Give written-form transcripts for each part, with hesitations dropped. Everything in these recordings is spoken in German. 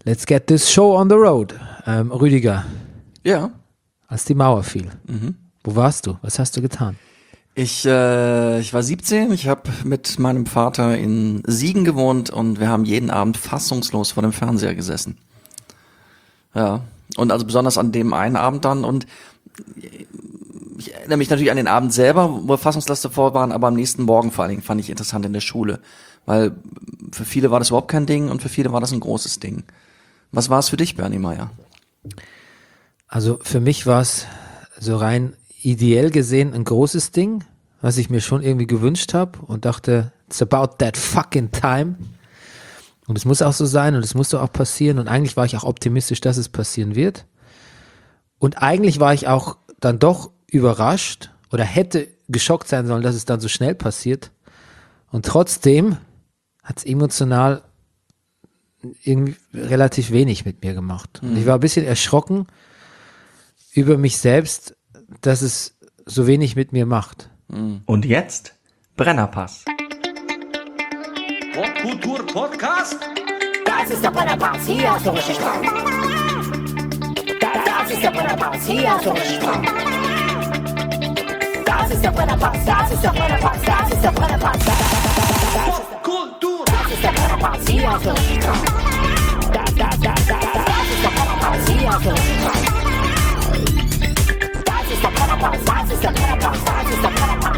Let's get this show on the road. Rüdiger, Ja. als die Mauer fiel, wo warst du? Was hast du getan? Ich war 17, ich habe mit meinem Vater in Siegen gewohnt und wir haben jeden Abend fassungslos vor dem Fernseher gesessen. Ja, und also besonders an dem einen Abend dann und ich erinnere mich natürlich an den Abend selber, wo wir fassungslos davor waren, aber am nächsten Morgen vor allen Dingen fand ich interessant in der Schule, weil für viele war das überhaupt kein Ding und für viele war das ein großes Ding. Was war es für dich, Bernie Meyer? Also für mich war es so rein ideell gesehen ein großes Ding, was ich mir schon irgendwie gewünscht habe und dachte, it's about that fucking time. Und es muss auch so sein und es musste auch passieren und eigentlich war ich auch optimistisch, dass es passieren wird. Und eigentlich war ich auch dann doch überrascht oder hätte geschockt sein sollen, dass es dann so schnell passiert. Und trotzdem hat es emotional irgendwie relativ wenig mit mir gemacht. Und ich war ein bisschen erschrocken über mich selbst, dass es so wenig mit mir macht. Und jetzt Brennerpass. Popkultur-Podcast? Das ist der Brennerpass, hier hast du richtig Spaß. Das ist der Brennerpass, hier hast du richtig Spaß. Das ist der Brennerpass, das ist der Brennerpass, das ist der Brennerpass. Popkultur! Das ist der Brennerpass, hier hast du richtig Spaß. Das ist der Brennerpass, hier hast du richtig Spaß. Das ist der Brennerpass, das ist der Brennerpass, das ist der Brennerpass.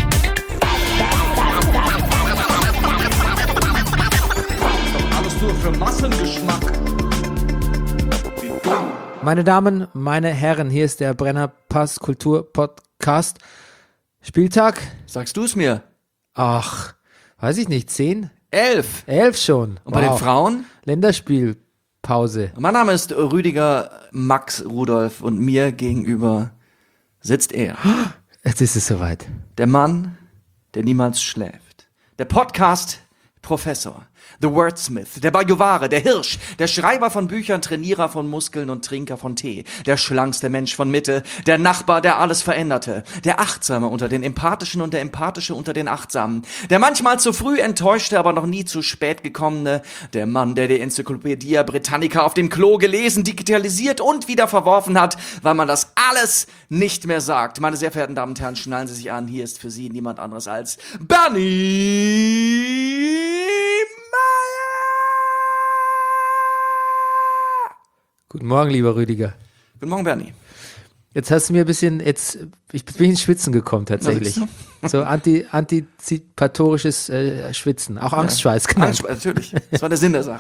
Alles nur für Massengeschmack. Wie dumm. Meine Damen, meine Herren, hier ist der Brennerpass Kultur Podcast. Spieltag? Sagst du es mir? Ach, weiß ich nicht, 10? 11. 11 schon. Und bei den Frauen? Länderspielpause. Mein Name ist Rüdiger Max Rudolf und mir gegenüber sitzt er. Jetzt ist es soweit. Der Mann, der niemals schläft. Der Podcast-Professor. The Wordsmith, der Bajuware, der Hirsch, der Schreiber von Büchern, Trainierer von Muskeln und Trinker von Tee, der schlankste Mensch von Mitte, der Nachbar, der alles veränderte, der Achtsame unter den Empathischen und der Empathische unter den Achtsamen, der manchmal zu früh enttäuschte, aber noch nie zu spät gekommene, der Mann, der die Enzyklopädie Britannica auf dem Klo gelesen, digitalisiert und wieder verworfen hat, weil man das alles nicht mehr sagt. Meine sehr verehrten Damen und Herren, schnallen Sie sich an, hier ist für Sie niemand anderes als Bernie Guten Morgen, lieber Rüdiger. Guten Morgen, Bernie. Jetzt hast du mir ein bisschen, ich bin ins Schwitzen gekommen tatsächlich. So antizipatorisches Schwitzen, auch Angstschweiß genannt. Natürlich, das war der Sinn der Sache.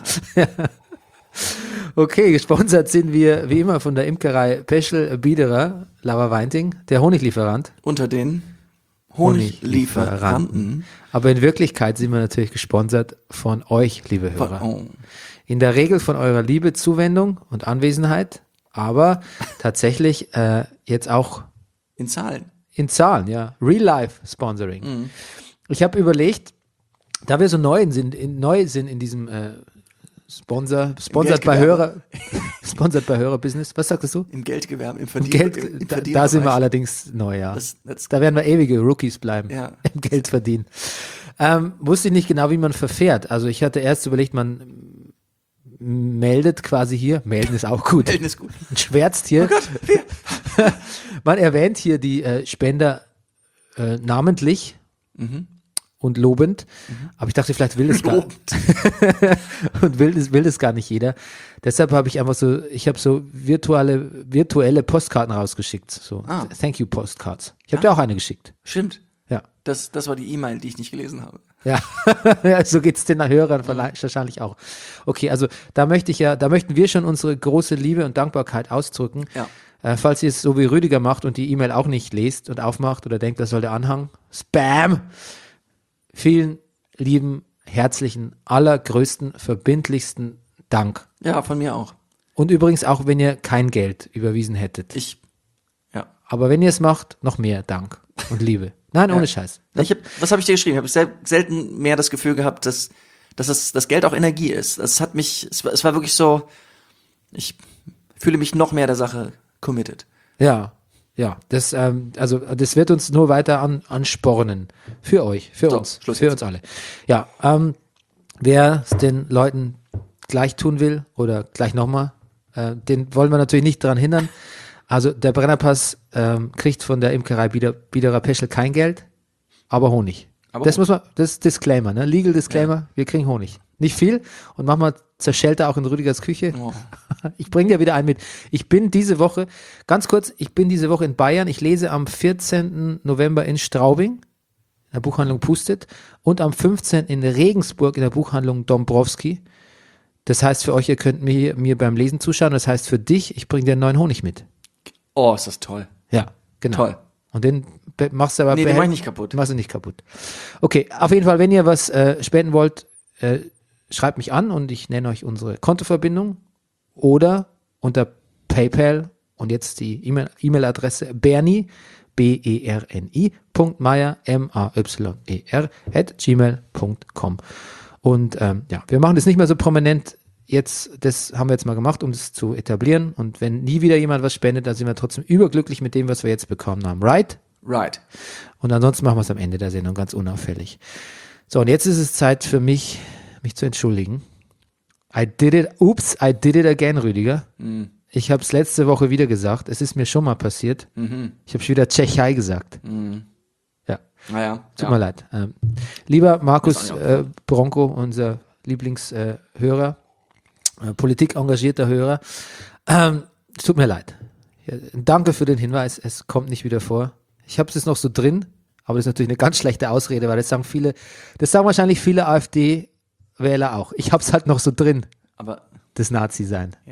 Okay, gesponsert sind wir wie immer von der Imkerei Peschel Biederer, Lava Weinting, der Honiglieferant. Unter den Honiglieferanten. Aber in Wirklichkeit sind wir natürlich gesponsert von euch, liebe Hörer. Oh. In der Regel von eurer Liebe, Zuwendung und Anwesenheit, aber tatsächlich jetzt auch In Zahlen. in Zahlen, ja. Real-Life-Sponsoring. Ich habe überlegt, da wir so neu sind in diesem Sponsored bei Hörer-Business. Was sagtest du? Im Geldgewerbe, im Im Verdienen. Geld, da sind wir allerdings neu, ja. Da werden wir ewige Rookies bleiben, Ja. im Geld verdienen. Wusste ich nicht genau, wie man verfährt. Also ich hatte erst überlegt, man meldet quasi hier, melden ist auch gut, Melden ist gut. man schwärzt hier, man erwähnt hier die Spender namentlich und lobend, aber ich dachte, vielleicht will es gar und will es gar nicht jeder. Deshalb habe ich einfach so, ich habe so virtuelle Postkarten rausgeschickt, so Thank you Postcards. Ich habe dir auch eine geschickt. Stimmt. Ja. Das war die E-Mail, die ich nicht gelesen habe. Ja, ja, so geht's den Hörern wahrscheinlich auch. Okay, also da möchten wir schon unsere große Liebe und Dankbarkeit ausdrücken. Ja. Falls ihr es so wie Rüdiger macht und die E-Mail auch nicht lest und aufmacht oder denkt, das soll der Anhang. Spam! Vielen lieben, herzlichen, allergrößten, verbindlichsten Dank. Ja, von mir auch. Und übrigens auch, wenn ihr kein Geld überwiesen hättet. Aber wenn ihr es macht, noch mehr Dank und Liebe. Nein, ohne Scheiß. Was habe ich dir geschrieben? Ich habe selten mehr das Gefühl gehabt, dass das Geld auch Energie ist. Es war wirklich so, ich fühle mich noch mehr der Sache committed. Ja, das wird uns nur weiter anspornen. Für euch, für uns Schluss für jetzt. uns alle. Ja, wer es den Leuten gleich tun will oder gleich nochmal, den wollen wir natürlich nicht daran hindern. Also der Brennerpass kriegt von der Imkerei Biederer Peschel kein Geld, aber Honig. Aber Das ist Disclaimer, ne? Legal Disclaimer, wir kriegen Honig. Nicht viel und manchmal zerschellt er auch in Rüdigers Küche. Oh. Ich bringe dir wieder einen mit. Ich bin diese Woche in Bayern. Ich lese am 14. November in Straubing, in der Buchhandlung Pustet, und am 15. in Regensburg in der Buchhandlung Dombrowski. Das heißt für euch, ihr könnt mir beim Lesen zuschauen. Das heißt für dich, ich bringe dir einen neuen Honig mit. Oh, ist das toll. Ja, genau. Toll. Und den machst du aber Nee, den mach ich nicht kaputt. Machst du nicht kaputt. Okay, auf jeden Fall, wenn ihr was spenden wollt, schreibt mich an und ich nenne euch unsere Kontoverbindung oder unter PayPal und jetzt die E-Mail-Adresse Bernie, berni.meyer, mayer, @gmail.com. Und ja, wir machen das nicht mehr so prominent. Das haben wir jetzt mal gemacht, um das zu etablieren. Und wenn nie wieder jemand was spendet, dann sind wir trotzdem überglücklich mit dem, was wir jetzt bekommen haben. Right? Right. Und ansonsten machen wir es am Ende der Sendung ganz unauffällig. So, und jetzt ist es Zeit für mich zu entschuldigen. I did it again, Rüdiger. Ich habe es letzte Woche wieder gesagt. Es ist mir schon mal passiert. Ich habe schon wieder Tschechei gesagt. Ja, Naja. tut mir leid. Lieber Markus Bronco, unser Lieblingshörer, politikengagierter Hörer, es tut mir leid. Ja, danke für den Hinweis. Es kommt nicht wieder vor. Ich habe es jetzt noch so drin, aber das ist natürlich eine ganz schlechte Ausrede, weil das sagen wahrscheinlich viele AfD-Wähler auch. Ich habe es halt noch so drin, Aber, das Nazi-Sein. ja.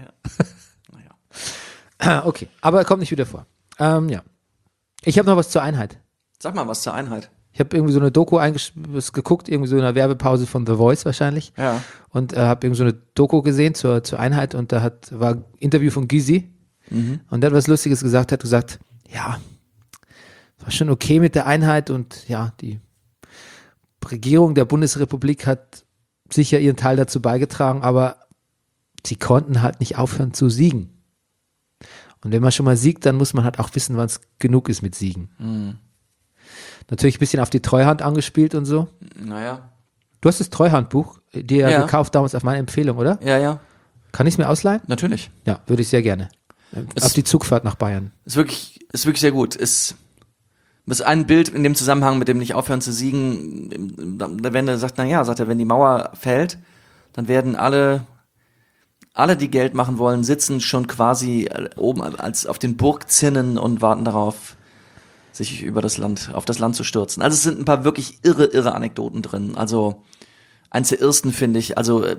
Naja. Okay, aber er kommt nicht wieder vor. Ja. Ich habe noch was zur Einheit. Sag mal was zur Einheit. Ich habe irgendwie so eine Doku geguckt, irgendwie so in einer Werbepause von The Voice wahrscheinlich. Ja. Und habe irgendwie so eine Doku gesehen zur Einheit und da war ein Interview von Gysi und der hat was Lustiges gesagt, hat gesagt, ja, war schon okay mit der Einheit und ja, die Regierung der Bundesrepublik hat sicher ihren Teil dazu beigetragen, aber sie konnten halt nicht aufhören zu siegen. Und wenn man schon mal siegt, dann muss man halt auch wissen, wann es genug ist mit Siegen. Natürlich ein bisschen auf die Treuhand angespielt und so. Naja. Du hast das Treuhandbuch dir Ja. gekauft damals auf meine Empfehlung, oder? Ja, ja. Kann ich es mir ausleihen? Natürlich. Ja, würde ich sehr gerne. Auf die Zugfahrt nach Bayern. Ist wirklich sehr gut. Ist ein Bild in dem Zusammenhang mit dem nicht aufhören zu siegen, wenn er sagt, wenn die Mauer fällt, dann werden alle, die Geld machen wollen, sitzen schon quasi oben als auf den Burgzinnen und warten darauf, sich auf das Land zu stürzen. Also es sind ein paar wirklich irre Anekdoten drin. Also eins der ersten finde ich,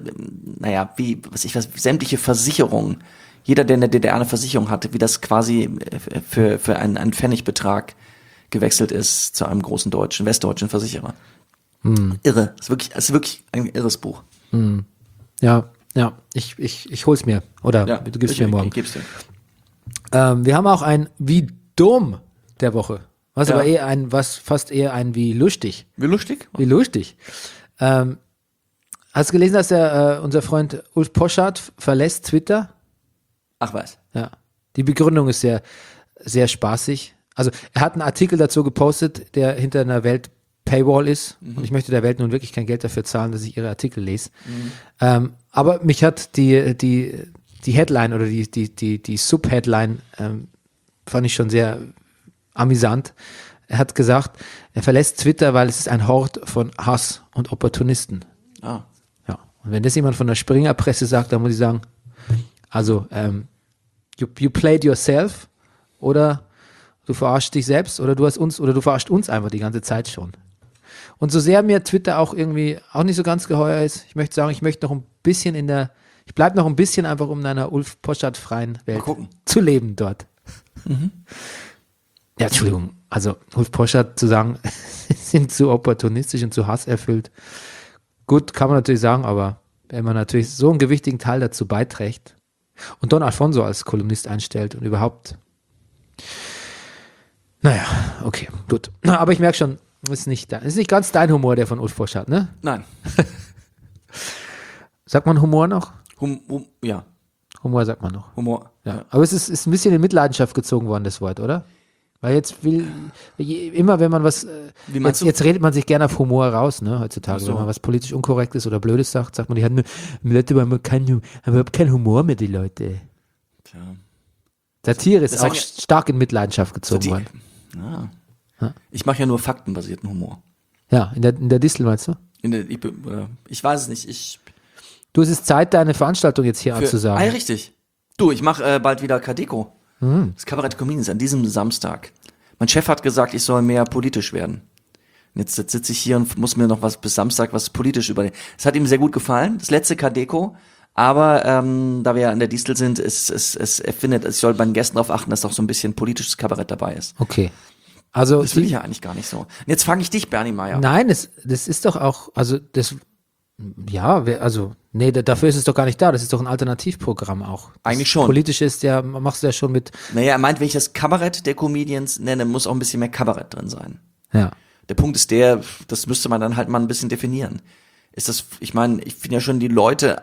sämtliche Versicherungen. Jeder, der in der DDR eine Versicherung hatte, wie das quasi für einen Pfennigbetrag gewechselt ist zu einem großen westdeutschen Versicherer. Irre. Es ist wirklich ein irres Buch. Ja, ich hol's mir. Oder Ja, du gibst mir morgen. Ich gib's dir. Wir haben auch ein Wie dumm der Woche. Was Ja. aber fast eher ein Wie lustig. Wie lustig? Wie lustig. Hast du gelesen, dass unser Freund Ulf Poschardt verlässt Twitter? Ach was. Ja. Die Begründung ist sehr, sehr spaßig. Also er hat einen Artikel dazu gepostet, der hinter einer Welt-Paywall ist. Und ich möchte der Welt nun wirklich kein Geld dafür zahlen, dass ich ihre Artikel lese. Aber mich hat die Headline oder die Subheadline fand ich schon sehr amüsant. Er hat gesagt, er verlässt Twitter, weil es ist ein Hort von Hass und Opportunisten. Ah. Ja. Und wenn das jemand von der Springerpresse sagt, dann muss ich sagen, also you played yourself oder du verarschst dich selbst oder du verarscht uns einfach die ganze Zeit schon. Und so sehr mir Twitter auch irgendwie auch nicht so ganz geheuer ist, ich möchte sagen, ich bleibe noch ein bisschen einfach, um in einer Ulf Poschardt freien Welt zu leben dort. Ja, Entschuldigung, also Ulf Poschardt zu sagen, sind zu opportunistisch und zu hasserfüllt. Gut, kann man natürlich sagen, aber wenn man natürlich so einen gewichtigen Teil dazu beiträgt und Don Alfonso als Kolumnist einstellt und überhaupt, naja, okay, gut. Aber ich merke schon, ist nicht ganz dein Humor, der von Ulf Poschardt, ne? Nein. Sagt man Humor noch? Ja. Humor sagt man noch. Humor. Ja. Aber es ist ein bisschen in Mitleidenschaft gezogen worden, das Wort, oder? Weil immer wenn man was, Wie meinst du? jetzt redet man sich gerne auf Humor raus, ne, heutzutage. Ach so. Wenn man was politisch Unkorrektes oder Blödes sagt man, die haben Leute haben überhaupt keinen Humor mehr, die Leute. Tja. Satire ist Das auch sagen ja- stark in Mitleidenschaft gezogen worden. Ich mache ja nur faktenbasierten Humor. Ja, in der Distel meinst du? Ich weiß es nicht. Du, es ist Zeit, deine Veranstaltung jetzt hier anzusagen. Ja, richtig. Du, ich mache bald wieder Kadeko. Mhm. Das Kabarett Comedians an diesem Samstag. Mein Chef hat gesagt, ich soll mehr politisch werden. Und jetzt sitze ich hier und muss mir noch bis Samstag was politisch überlegen. Es hat ihm sehr gut gefallen, das letzte Kadeko. Aber da wir ja an der Distel sind, er findet, ich soll bei den Gästen darauf achten, dass auch so ein bisschen politisches Kabarett dabei ist. Okay. Also Das will ich ja eigentlich gar nicht so. Und jetzt frage ich dich, Bernie Meyer. Nein, das ist doch auch, also das, ja, nee, dafür ist es doch gar nicht da. Das ist doch ein Alternativprogramm auch. Eigentlich schon. Politisch ist ja, machst du ja schon mit, Naja, er meint, wenn ich das Kabarett der Comedians nenne, muss auch ein bisschen mehr Kabarett drin sein. ja. Der Punkt ist das müsste man dann halt mal ein bisschen definieren. Ich meine, ich finde ja schon die Leute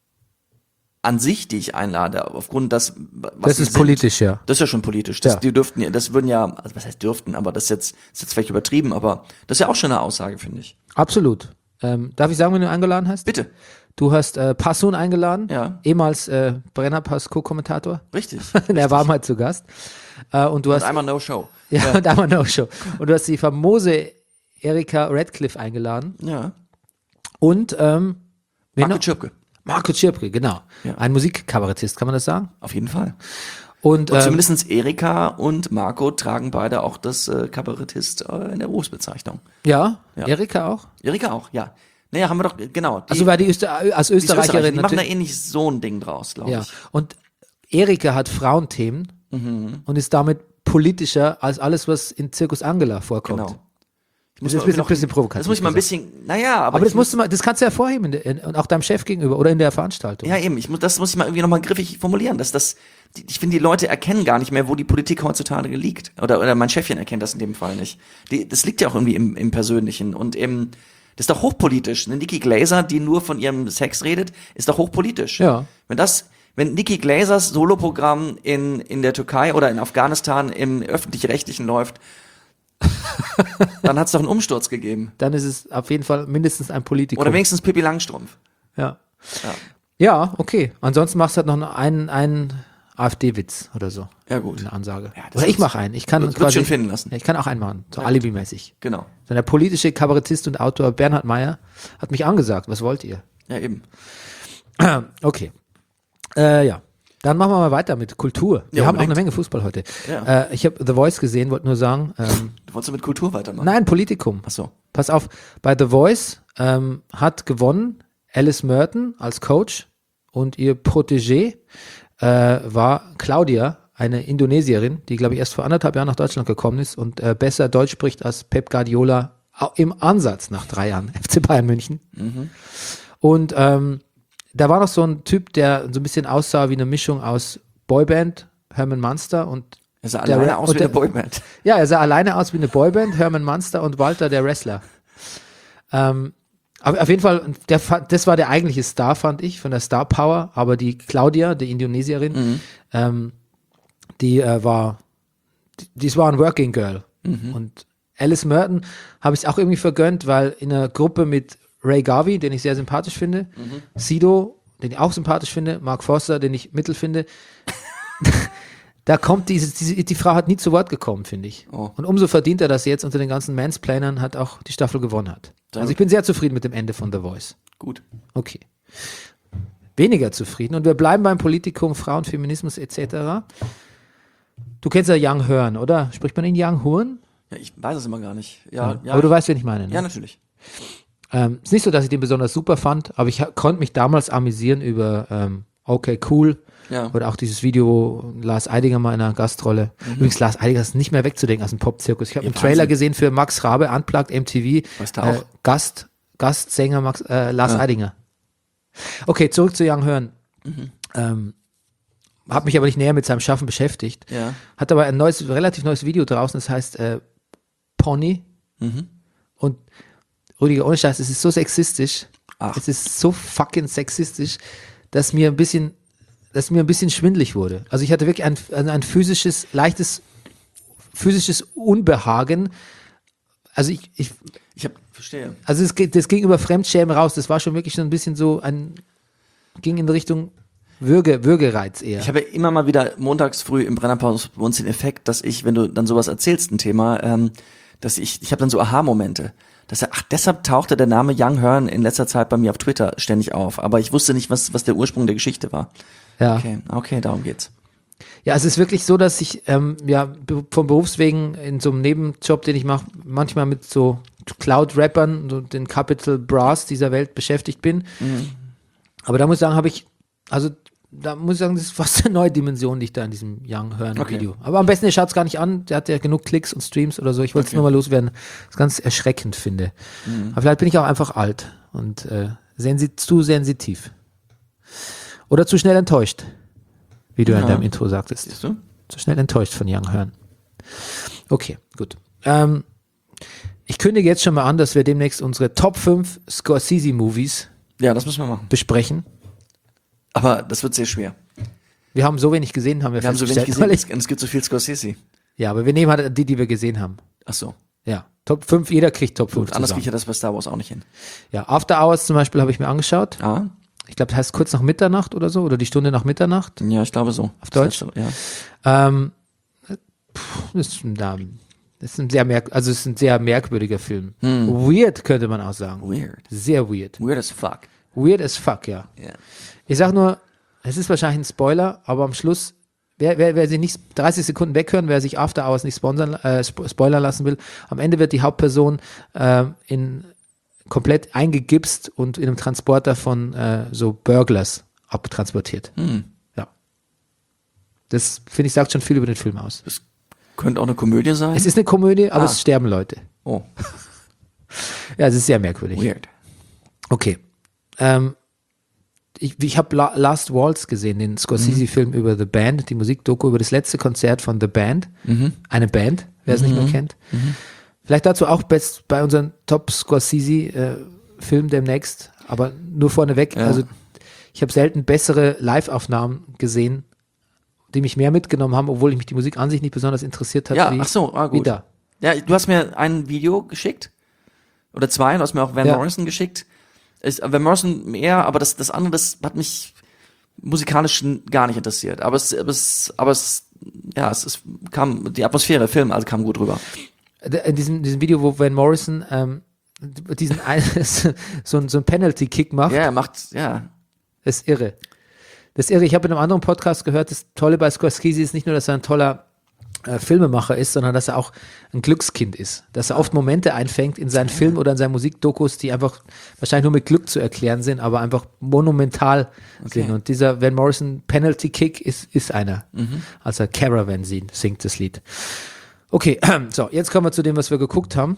an sich, die ich einlade, aufgrund was Das sie ist sind, politisch, ja. Das ist ja schon politisch. Ja. Die dürften, das würden ja, also was heißt dürften, aber das ist jetzt vielleicht übertrieben, aber das ist ja auch schon eine Aussage, finde ich. Absolut. Darf ich sagen, wenn du eingeladen hast? Bitte. Du hast Passun eingeladen, Ja. ehemals Brennerpass Co-Kommentator. Richtig. Der war mal zu Gast. Und du Und hast einmal No Show. ja, und einmal No-Show. Und du hast die famose Erika Radcliffe eingeladen. Ja. Und wen Marco noch? Tschirpke. Marco Tschirpke, genau. Ja. Ein Musikkabarettist, kann man das sagen? Auf jeden Fall. Und, Und zumindest Erika und Marco tragen beide auch das Kabarettist in der Berufsbezeichnung. ja, Ja. Erika auch. Erika auch, ja. Naja, haben wir doch, genau. Also war die als die ist Österreicherin die machen da natürlich. eh nicht so ein Ding draus, glaube Ja. ich. Und Erika hat Frauenthemen und ist damit politischer als alles, was in Zirkus Angela vorkommt. Genau. Das ist ein bisschen provokativ. Das muss ich mal ein bisschen, naja, Aber das musst du mal, das kannst du hervorheben und auch deinem Chef gegenüber oder in der Veranstaltung. Ja, eben, das muss ich mal irgendwie nochmal griffig formulieren, ich finde, die Leute erkennen gar nicht mehr, wo die Politik heutzutage liegt. Oder mein Chefchen erkennt das in dem Fall nicht. Das liegt ja auch irgendwie im Persönlichen und das ist doch hochpolitisch. Eine Nikki Glaser, die nur von ihrem Sex redet, ist doch hochpolitisch. Ja. Wenn Nikki Glasers Soloprogramm in der Türkei oder in Afghanistan im Öffentlich-Rechtlichen läuft, dann hat es doch einen Umsturz gegeben. Dann ist es auf jeden Fall mindestens ein Politikum. Oder wenigstens Pippi Langstrumpf. Ja. Ja. Ja, okay. Ansonsten machst du halt noch einen AfD-Witz oder so. Ja, gut. Eine Ansage. Ja, das oder ich ist- mache einen. Ich kann wird schon finden lassen. Ja, ich kann auch einen machen. So alibimäßig. Genau. Dann der politische Kabarettist und Autor Bernhard Meyer hat mich angesagt. Was wollt ihr? Ja, eben. Okay. Ja. Dann machen wir mal weiter mit Kultur. Wir Ja, haben auch unbedingt. eine Menge Fußball heute. Ja. Ich habe The Voice gesehen, wollte nur sagen, Du wolltest mit Kultur weitermachen? nein, Politikum. Ach so. Pass auf, bei The Voice hat gewonnen Alice Merton als Coach und ihr Protégé war Claudia, eine Indonesierin, die, glaube ich, erst vor 1,5 Jahren nach Deutschland gekommen ist und besser Deutsch spricht als Pep Guardiola im Ansatz nach 3 Jahren FC Bayern München. Und da war noch so ein Typ, der so ein bisschen aussah wie eine Mischung aus Boyband, Herman Munster und Er sah der alleine Ra- aus und wie der- eine Boyband. ja, er sah alleine aus wie eine Boyband, Herman Munster und Walter, der Wrestler. Aber auf jeden Fall, das war der eigentliche Star, fand ich, von der Star Power. Aber die Claudia, die Indonesierin, die war ein Working Girl. Und Alice Merton habe ich auch irgendwie vergönnt, weil in einer Gruppe mit Ray Garvey, den ich sehr sympathisch finde, Sido, den ich auch sympathisch finde, Mark Forster, den ich mittel finde, da kommt die Frau hat nie zu Wort gekommen, finde ich. Oh. Und umso verdient er, dass sie jetzt unter den ganzen Mansplainern hat auch die Staffel gewonnen hat. Sehr Also gut. ich bin sehr zufrieden mit dem Ende von The Voice. Gut. Okay. Weniger zufrieden. Und wir bleiben beim Politikum, Frauen, Feminismus etc. Du kennst ja Young Horn, oder? Spricht man ihn Young Horn? Ja, ich weiß es immer gar nicht. Ja, Aber du weißt, wen ich meine. Ne? ja, natürlich. Ist nicht so, dass ich den besonders super fand, aber ich konnte mich damals amüsieren über Okay, cool. Ja. Oder auch dieses Video, wo Lars Eidinger mal in einer Gastrolle. Übrigens, Lars Eidinger ist nicht mehr wegzudenken aus dem Popzirkus. Ich habe einen Trailer Wahnsinn. gesehen für Max Rabe, Unplugged MTV. Was da auch? Gastsänger Lars Eidinger. Okay, zurück zu Young Horn. Habe mich aber nicht näher mit seinem Schaffen beschäftigt. Ja. Hat aber ein relativ neues Video draußen, das heißt Pony. Und Rüdiger, ohne Scheiß, es ist so sexistisch. Ach. Es ist so fucking sexistisch, dass mir ein bisschen schwindelig wurde. Also ich hatte wirklich ein physisches, leichtes physisches Unbehagen. Also Verstehe. also das ging über Fremdschämen raus. Das war schon wirklich so ein bisschen so ging in Richtung Würgereiz eher. Ich habe immer mal wieder montags früh im Brennerpass bei uns den Effekt, dass ich, wenn du dann sowas erzählst, ein Thema, dass ich habe dann so Aha-Momente. Deshalb tauchte der Name Young Hearn in letzter Zeit bei mir auf Twitter ständig auf. Aber ich wusste nicht, was der Ursprung der Geschichte war. Ja. Okay, darum geht's. Ja, es ist wirklich so, dass ich vom Berufswegen in so einem Nebenjob, den ich mache, manchmal mit so Cloud-Rappern, so den Capital Brass dieser Welt beschäftigt bin. Aber da muss ich sagen, das ist fast eine neue Dimension, die ich da in diesem Young Hearn-Video. Aber am besten, ihr schaut es gar nicht an, der hat ja genug Klicks und Streams oder so. Ich wollte es nur mal loswerden, was ich ganz erschreckend finde. Aber vielleicht bin ich auch einfach alt und zu sensitiv. Oder zu schnell enttäuscht, wie du in deinem Intro sagtest. Siehst du? Zu schnell enttäuscht von Young Hearn. Okay, gut. Ich kündige jetzt schon mal an, dass wir demnächst unsere Top 5 Scorsese-Movies Ja, das müssen wir machen. besprechen. Aber das wird sehr schwer. Wir haben so wenig gesehen, haben wir Wir haben so wenig festgestellt, gesehen, weil es gibt so viel Scorsese. ja, aber wir nehmen halt die wir gesehen haben. Ach so. Ja, Top 5, jeder kriegt Top 5 Gut, anders kriege zusammen. ich ja das bei Star Wars auch nicht hin. Ja, After Hours zum Beispiel habe ich mir angeschaut. Ah? Ich glaube, das heißt kurz nach Mitternacht oder so, oder die Stunde nach Mitternacht. Ja, ich glaube so. Auf Deutsch? Ja. Das ist ein sehr merkwürdiger Film. Weird, könnte man auch sagen. Weird. Sehr weird. Weird as fuck. Weird as fuck, ja. Ja. Ich sag nur, es ist wahrscheinlich ein Spoiler, aber am Schluss, wer sich nicht 30 Sekunden weghören, wer sich After Hours nicht spoilern lassen will, am Ende wird die Hauptperson komplett eingegipst und in einem Transporter von so Burglars abtransportiert. Ja. Das, finde ich, sagt schon viel über den Film aus. Das könnte auch eine Komödie sein. Es ist eine Komödie, aber es sterben Leute. Oh, Ja, es ist sehr merkwürdig. weird. Okay. Ich habe Last Waltz gesehen, den Scorsese-Film über The Band, die Musikdoku über das letzte Konzert von The Band. Eine Band, wer es nicht mehr kennt. Vielleicht dazu auch bei unseren Top Scorsese-Film demnächst, aber nur vorneweg. Ja. Also ich habe selten bessere Live-Aufnahmen gesehen, die mich mehr mitgenommen haben, obwohl mich die Musik an sich nicht besonders interessiert hat. Ja, wie, gut. Wie da. Ja, du hast mir ein Video geschickt. Oder zwei, du hast mir auch Van Ja. Morrison geschickt. Van Morrison mehr, aber das andere, das hat mich musikalisch gar nicht interessiert. Aber es kam, die Atmosphäre, Film, also kam gut rüber. In diesem Video, wo Van Morrison so ein Penalty-Kick macht, Ja, er macht, ja. ist irre. Das ist irre. Ich habe in einem anderen Podcast gehört, das Tolle bei Scorsese ist nicht nur, dass er ein toller Filmemacher ist, sondern dass er auch ein Glückskind ist. Dass er oft Momente einfängt in seinen Filmen oder in seinen Musikdokus, die einfach wahrscheinlich nur mit Glück zu erklären sind, aber einfach monumental sind. Und dieser Van Morrison Penalty Kick ist einer. Als er Caravan singt das Lied. Okay, so, jetzt kommen wir zu dem, was wir geguckt haben.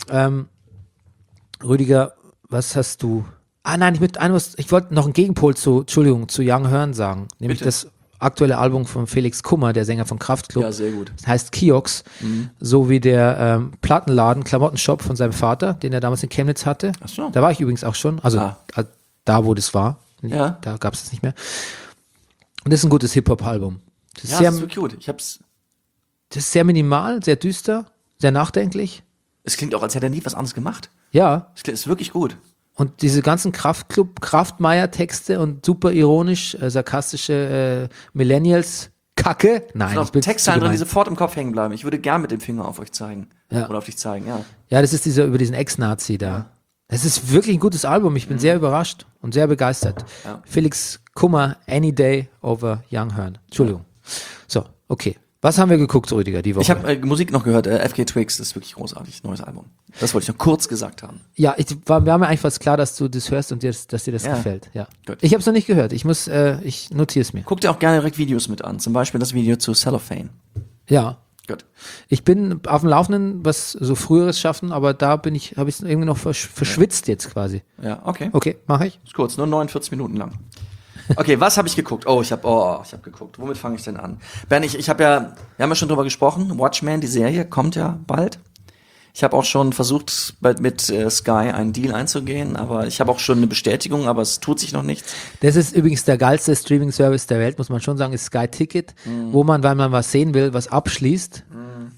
Rüdiger, was hast du? Nein, ich wollte noch einen Gegenpol zu Young Hearn sagen. Nämlich Bitte. das aktuelle Album von Felix Kummer, der Sänger von Kraftklub. Ja, sehr gut. Das heißt Kiox, so wie der Plattenladen, Klamottenshop von seinem Vater, den er damals in Chemnitz hatte. Ach so. Da war ich übrigens auch schon, also da, wo das war. Ja. Da gab es das nicht mehr. Und das ist ein gutes Hip-Hop-Album. Das ist Ja, sehr, das ist wirklich gut. das ist sehr minimal, sehr düster, sehr nachdenklich. Es klingt auch, als hätte er nie was anderes gemacht. Ja, Es ist wirklich gut. und diese ganzen Kraftmeier-Texte und super ironisch, sarkastische Millennials-Kacke. Nein, Es ich sind bin auch Textzeilen zu drin, die gemein. sofort im Kopf hängen bleiben. Ich würde gern mit dem Finger auf euch zeigen. Ja. Oder auf dich zeigen, ja. Ja, das ist über diesen Ex-Nazi da. Es ist wirklich ein gutes Album. Ich bin sehr überrascht und sehr begeistert. Ja. Felix Kummer, Any Day over Young Hearn. Entschuldigung. So, okay. Was haben wir geguckt, Rüdiger, die Woche? Ich habe Musik noch gehört, FK Twigs, das ist wirklich großartig, neues Album. Das wollte ich noch kurz gesagt haben. Ja, war mir eigentlich fast klar, dass du das hörst und dass dir das Ja. gefällt. Ja. Gut. Ich habe es noch nicht gehört. Ich notiere es mir. Guck dir auch gerne direkt Videos mit an, zum Beispiel das Video zu Cellophane. Ja. Gut. Ich bin auf dem Laufenden, was so Früheres schaffen, aber da habe ich es irgendwie noch verschwitzt jetzt quasi. Ja, okay. Okay, mache ich. Ist kurz, nur 49 Minuten lang. Okay, was habe ich geguckt? Ich habe geguckt. Womit fange ich denn an? Ben, wir haben ja schon drüber gesprochen. Watchmen, die Serie, kommt ja bald. Ich habe auch schon versucht, mit Sky einen Deal einzugehen, aber ich habe auch schon eine Bestätigung, aber es tut sich noch nichts. Das ist übrigens der geilste Streaming-Service der Welt, muss man schon sagen, ist Sky Ticket, wo man, weil man was sehen will, was abschließt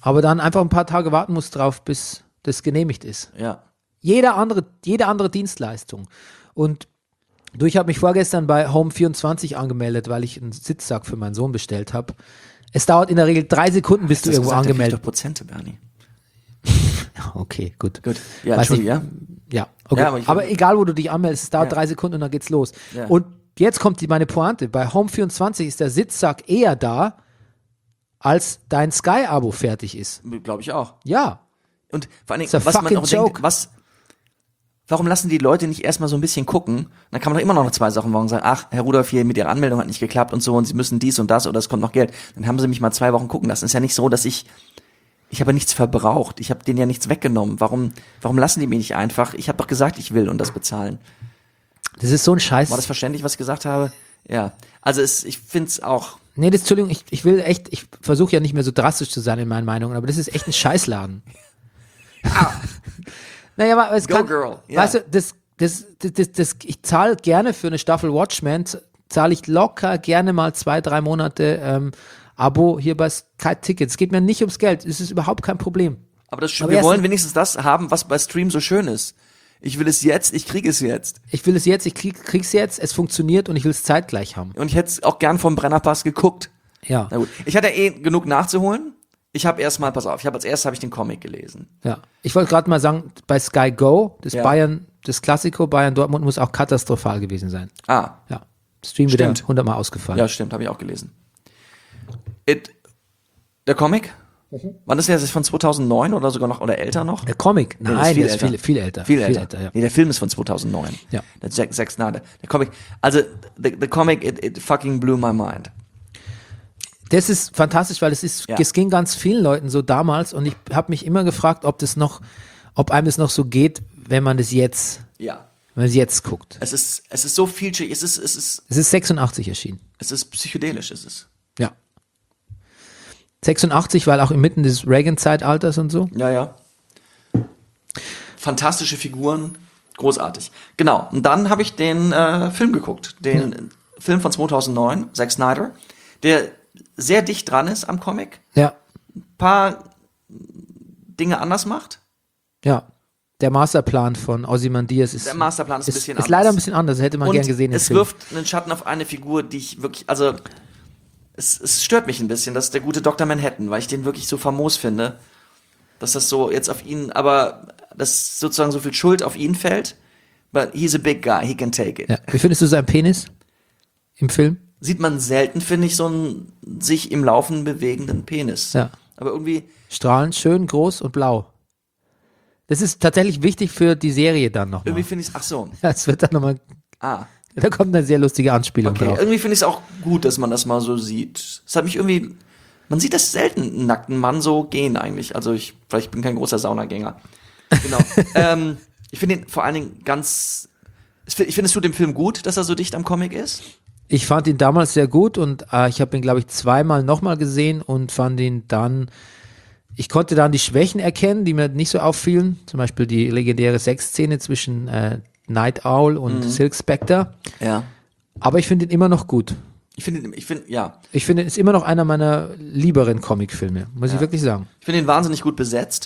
aber dann einfach ein paar Tage warten musst drauf, bis das genehmigt ist. Ja. Jede andere Dienstleistung. Und ich habe mich vorgestern bei Home24 angemeldet, weil ich einen Sitzsack für meinen Sohn bestellt habe. Es dauert in der Regel 3 Sekunden, bis du Das irgendwo gesagt, der kriegt angemeldet doch Prozente, Bernie. Okay, gut. Gut. Ja, Weiß Entschuldige, nicht. ja? Ja, okay. Ja, aber aber egal, wo du dich anmeldest, es dauert Ja. 3 Sekunden und dann geht's los. Ja. Und jetzt kommt meine Pointe. Bei Home24 ist der Sitzsack eher da, als dein Sky-Abo fertig ist. Glaube ich auch. Ja. Und vor allen Dingen, It's a was man fucking auch joke. denkt, warum lassen die Leute nicht erstmal so ein bisschen gucken? Dann kann man doch immer noch 2 Sachen machen, sagen, ach, Herr Rudolph, hier mit Ihrer Anmeldung hat nicht geklappt und so und Sie müssen dies und das oder es kommt noch Geld. Dann haben Sie mich mal 2 Wochen gucken lassen. Ist ja nicht so, dass ich habe nichts verbraucht. Ich habe denen ja nichts weggenommen. Warum lassen die mich nicht einfach? Ich habe doch gesagt, ich will und das bezahlen. Das ist so ein Scheiß. War das verständlich, was ich gesagt habe? Ja. Also ich finde es auch. Nee, Entschuldigung, ich versuche ja nicht mehr so drastisch zu sein in meinen Meinungen, aber das ist echt ein Scheißladen. Naja, aber es Go kann, Girl, ja. weißt du, ich zahle gerne für eine Staffel Watchmen, zahle ich locker gerne mal 2-3 Monate Abo hier bei Sky Tickets. Es geht mir nicht ums Geld, es ist überhaupt kein Problem. Aber Aber wir wollen erstens- wenigstens das haben, was bei Stream so schön ist. Ich will es jetzt, ich kriege es jetzt. Ich will es jetzt, ich krieg's jetzt, es funktioniert und ich will es zeitgleich haben. Und ich hätte es auch gern vom Brennerpass geguckt. Ja, Na gut. Ich hatte genug nachzuholen. Ich habe erstmal, pass auf, als erstes habe ich den Comic gelesen. ja. Ich wollte gerade mal sagen, bei Sky Go, Ja. das Klassiko Bayern Dortmund muss auch katastrophal gewesen sein. Ah, Ja. Stream wieder Stimmt. 100-mal ausgefallen. ja, stimmt, habe ich auch gelesen. Der Comic? Wann ist der? Ist von 2009 oder sogar noch, oder älter noch? Der Comic? Nee, das Nein, der ist älter. viel älter. Viel älter. ja. Nee, der Film ist von 2009. Ja. Der Zack Snyder. Der Comic, also, the Comic, it fucking blew my mind. Das ist fantastisch, weil Ja. es ging ganz vielen Leuten so damals und ich habe mich immer gefragt, ob einem das noch so geht, wenn man jetzt guckt. Es ist so vielschichtig, es ist Es ist 86 erschienen. psychedelisch, ist es. Ja. 86, weil auch inmitten des Reagan-Zeitalters und so. Ja. Fantastische Figuren, großartig. Genau, und dann habe ich den Film geguckt, den Film von 2009, Zack Snyder, der sehr dicht dran ist am Comic, Ja, paar Dinge anders macht. ja. Der Masterplan von Ozymandias ist, Der Masterplan ist ein bisschen ist anders. leider ein bisschen anders, hätte man Und gern gesehen. im es Film. wirft einen Schatten auf eine Figur, die ich wirklich, also es stört mich ein bisschen, das ist der gute Dr. Manhattan, weil ich den wirklich so famos finde, dass das so jetzt auf ihn, aber dass sozusagen so viel Schuld auf ihn fällt. But he's a big guy, he can take it. Ja. Wie findest du seinen Penis im Film? Sieht man selten, finde ich, so einen sich im Laufen bewegenden Penis. Ja. Aber irgendwie, Strahlend, schön, groß und blau. Das ist tatsächlich wichtig für die Serie dann nochmal. irgendwie finde ich es, ach so, Das wird dann nochmal, ah, da kommt eine sehr lustige Anspielung okay. drauf. Irgendwie finde ich es auch gut, dass man das mal so sieht. Es hat mich irgendwie, man sieht das selten, einen nackten Mann so gehen eigentlich. Also vielleicht bin ich kein großer Saunagänger. Genau. Ich finde ihn vor allen Dingen ich finde es tut dem Film gut, dass er so dicht am Comic ist. Ich fand ihn damals sehr gut und ich habe ihn, glaube ich, 2-mal nochmal gesehen und fand ihn dann, ich konnte dann die Schwächen erkennen, die mir nicht so auffielen. Zum Beispiel die legendäre Sexszene zwischen Night Owl und Silk Spectre. Ja. Aber ich finde ihn immer noch gut. Ich finde, ja. Ich finde, es ist immer noch einer meiner lieberen Comicfilme, muss ich wirklich sagen. Ich finde ihn wahnsinnig gut besetzt.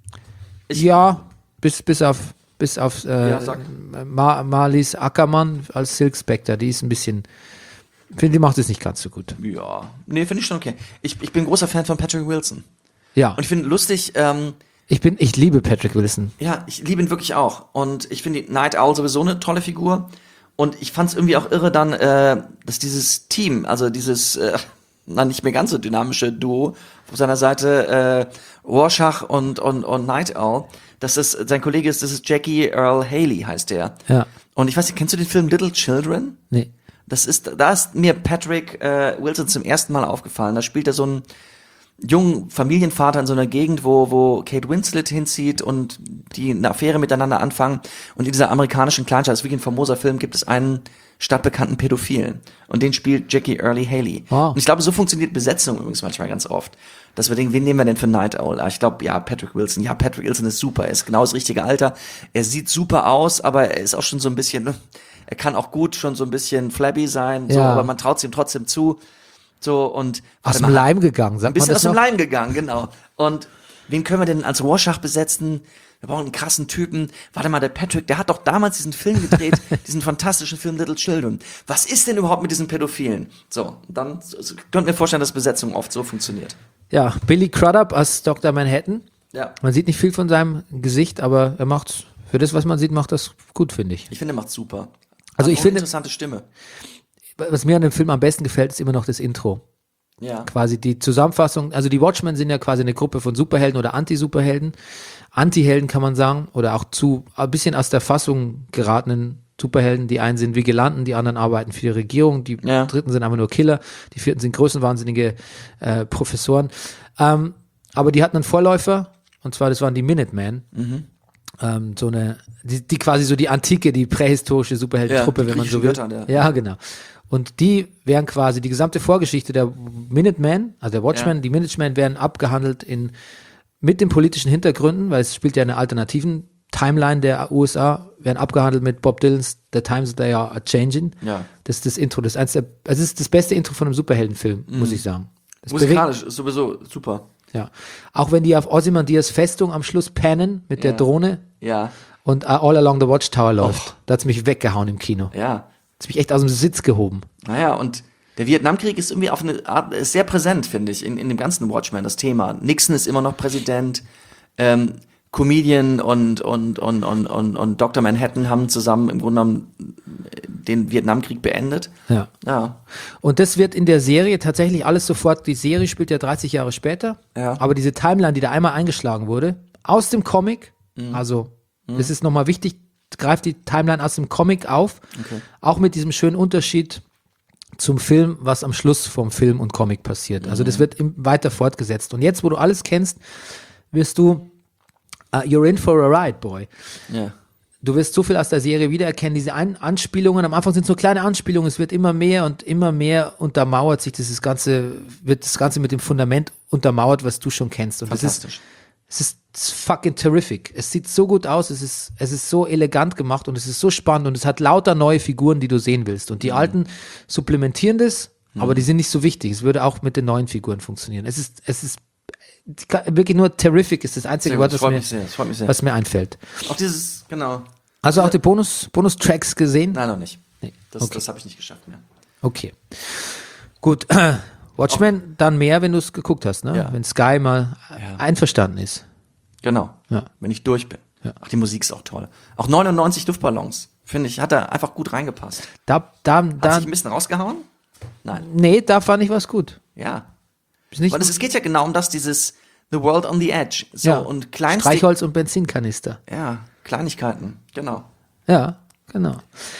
Ja, bis auf sag. Marlies Ackermann als Silk Spectre, die ist ein bisschen, finde, die macht es nicht ganz so gut. Ja. Nee, finde ich schon okay. Ich bin großer Fan von Patrick Wilson. Ja, Und ich finde lustig, ich liebe Patrick Wilson. ja, ich liebe ihn wirklich auch. Und ich finde die Night Owl sowieso eine tolle Figur. Und ich fand es irgendwie auch irre dann, dass dieses Team, also dieses, nicht mehr ganz so dynamische Duo auf seiner Seite, Rorschach und Night Owl, dass das sein Kollege ist, das ist Jackie Earl Haley, heißt der. Ja. Und ich weiß nicht, kennst du den Film Little Children? Nee. Da ist mir Patrick Wilson zum ersten Mal aufgefallen. Da spielt er so einen jungen Familienvater in so einer Gegend, wo Kate Winslet hinzieht und die eine Affäre miteinander anfangen. Und in dieser amerikanischen Kleinstadt, das ist wirklich ein famoser Film, gibt es einen stadtbekannten Pädophilen. Und den spielt Jackie Earle Haley. Wow. Und ich glaube, so funktioniert Besetzung übrigens manchmal ganz oft. Dass wir denken, wen nehmen wir denn für Night Owl? Ich glaube, ja, Patrick Wilson. Ja, Patrick Wilson ist super. Er ist genau das richtige Alter. Er sieht super aus, aber er ist auch schon so ein bisschen, er kann auch gut schon so ein bisschen flabby sein, so, Ja. aber man traut es ihm trotzdem zu. So und Aus warte dem mal, Leim gegangen, sagt ein bisschen man aus das dem noch? Leim gegangen, genau. Und wen können wir denn als Rorschach besetzen? Wir brauchen einen krassen Typen. Warte mal, der Patrick, der hat doch damals diesen Film gedreht, diesen fantastischen Film Little Children. Was ist denn überhaupt mit diesen Pädophilen? So, dann könnt mir vorstellen, dass Besetzung oft so funktioniert. Ja, Billy Crudup als Dr. Manhattan. Ja. Man sieht nicht viel von seinem Gesicht, aber er macht's, für das, was man sieht, macht das gut, finde ich. Ich finde, er macht super. Also Hat ich auch eine finde- interessante Stimme. Was mir an dem Film am besten gefällt, ist immer noch das Intro. Ja. Quasi die Zusammenfassung, also die Watchmen sind ja quasi eine Gruppe von Superhelden oder Anti-Superhelden. Anti-Helden kann man sagen, oder auch zu ein bisschen aus der Fassung geratenen Superhelden. Die einen sind Vigilanten, die anderen arbeiten für die Regierung, die Ja. dritten sind einfach nur Killer, die vierten sind größenwahnsinnige Professoren. Aber die hatten einen Vorläufer, und zwar das waren die Minutemen. So eine, die quasi so die antike, die prähistorische Superheldentruppe, Ja, die wenn man so will. griechischen Götter, Ja, genau. Und die wären quasi die gesamte Vorgeschichte der Minutemen, also der Watchmen, Ja. die Minutemen werden abgehandelt mit den politischen Hintergründen, weil es spielt ja eine alternativen Timeline der USA, werden abgehandelt mit Bob Dylans The Times They Are Changing. Ja. Das ist das Intro, es ist das beste Intro von einem Superheldenfilm, muss ich sagen. Das Musikalisch ist sowieso super. ja. Auch wenn die auf Ozymandias Festung am Schluss pannen mit der Ja. Drohne Ja. und All Along the Watchtower läuft, da hat's mich weggehauen im Kino. Ja. Hat's mich echt aus dem Sitz gehoben. Naja, und der Vietnamkrieg ist irgendwie auf eine Art, ist sehr präsent, finde ich, in dem ganzen Watchmen, das Thema. Nixon ist immer noch Präsident, Comedian und Dr. Manhattan haben zusammen im Grunde genommen den Vietnamkrieg beendet. Ja. Ja. Und das wird in der Serie tatsächlich alles sofort, die Serie spielt ja 30 Jahre später, Ja. aber diese Timeline, die da einmal eingeschlagen wurde, aus dem Comic, also das ist nochmal wichtig, greift die Timeline aus dem Comic auf, auch mit diesem schönen Unterschied zum Film, was am Schluss vom Film und Comic passiert. Also das wird weiter fortgesetzt. Und jetzt, wo du alles kennst, wirst du, you're in for a ride, boy. Ja. Du wirst so viel aus der Serie wiedererkennen, diese Anspielungen, am Anfang sind es nur kleine Anspielungen, es wird immer mehr und immer mehr untermauert sich wird das Ganze mit dem Fundament untermauert, was du schon kennst. Und Fantastisch. es ist fucking terrific. Es sieht so gut aus, es ist so elegant gemacht und es ist so spannend und es hat lauter neue Figuren, die du sehen willst. Und die alten supplementieren das, aber die sind nicht so wichtig. Es würde auch mit den neuen Figuren funktionieren. Es ist wirklich nur terrific, ist das einzige Sehr gut, Wort, das freut mich sehr. was mir einfällt. Auch dieses, genau. Also auch die Bonus-Tracks gesehen? Nein, noch nicht. Nee. Das, Okay. das habe ich nicht geschafft mehr. Okay. Gut. Watchmen dann mehr, wenn du es geguckt hast, ne? Ja. Wenn Sky mal einverstanden ist. Genau. Ja. Wenn ich durch bin. Ja. Ach, die Musik ist auch toll. Auch 99 Luftballons, finde ich, hat da einfach gut reingepasst. Da, Hat sich ein bisschen rausgehauen? Nein. nee, da fand ich was gut. Ja. Ist nicht Weil es geht ja genau um das, dieses The World on the Edge. So, ja. und kleinste, Streichholz und Benzinkanister. ja, Kleinigkeiten, genau. Ja, genau.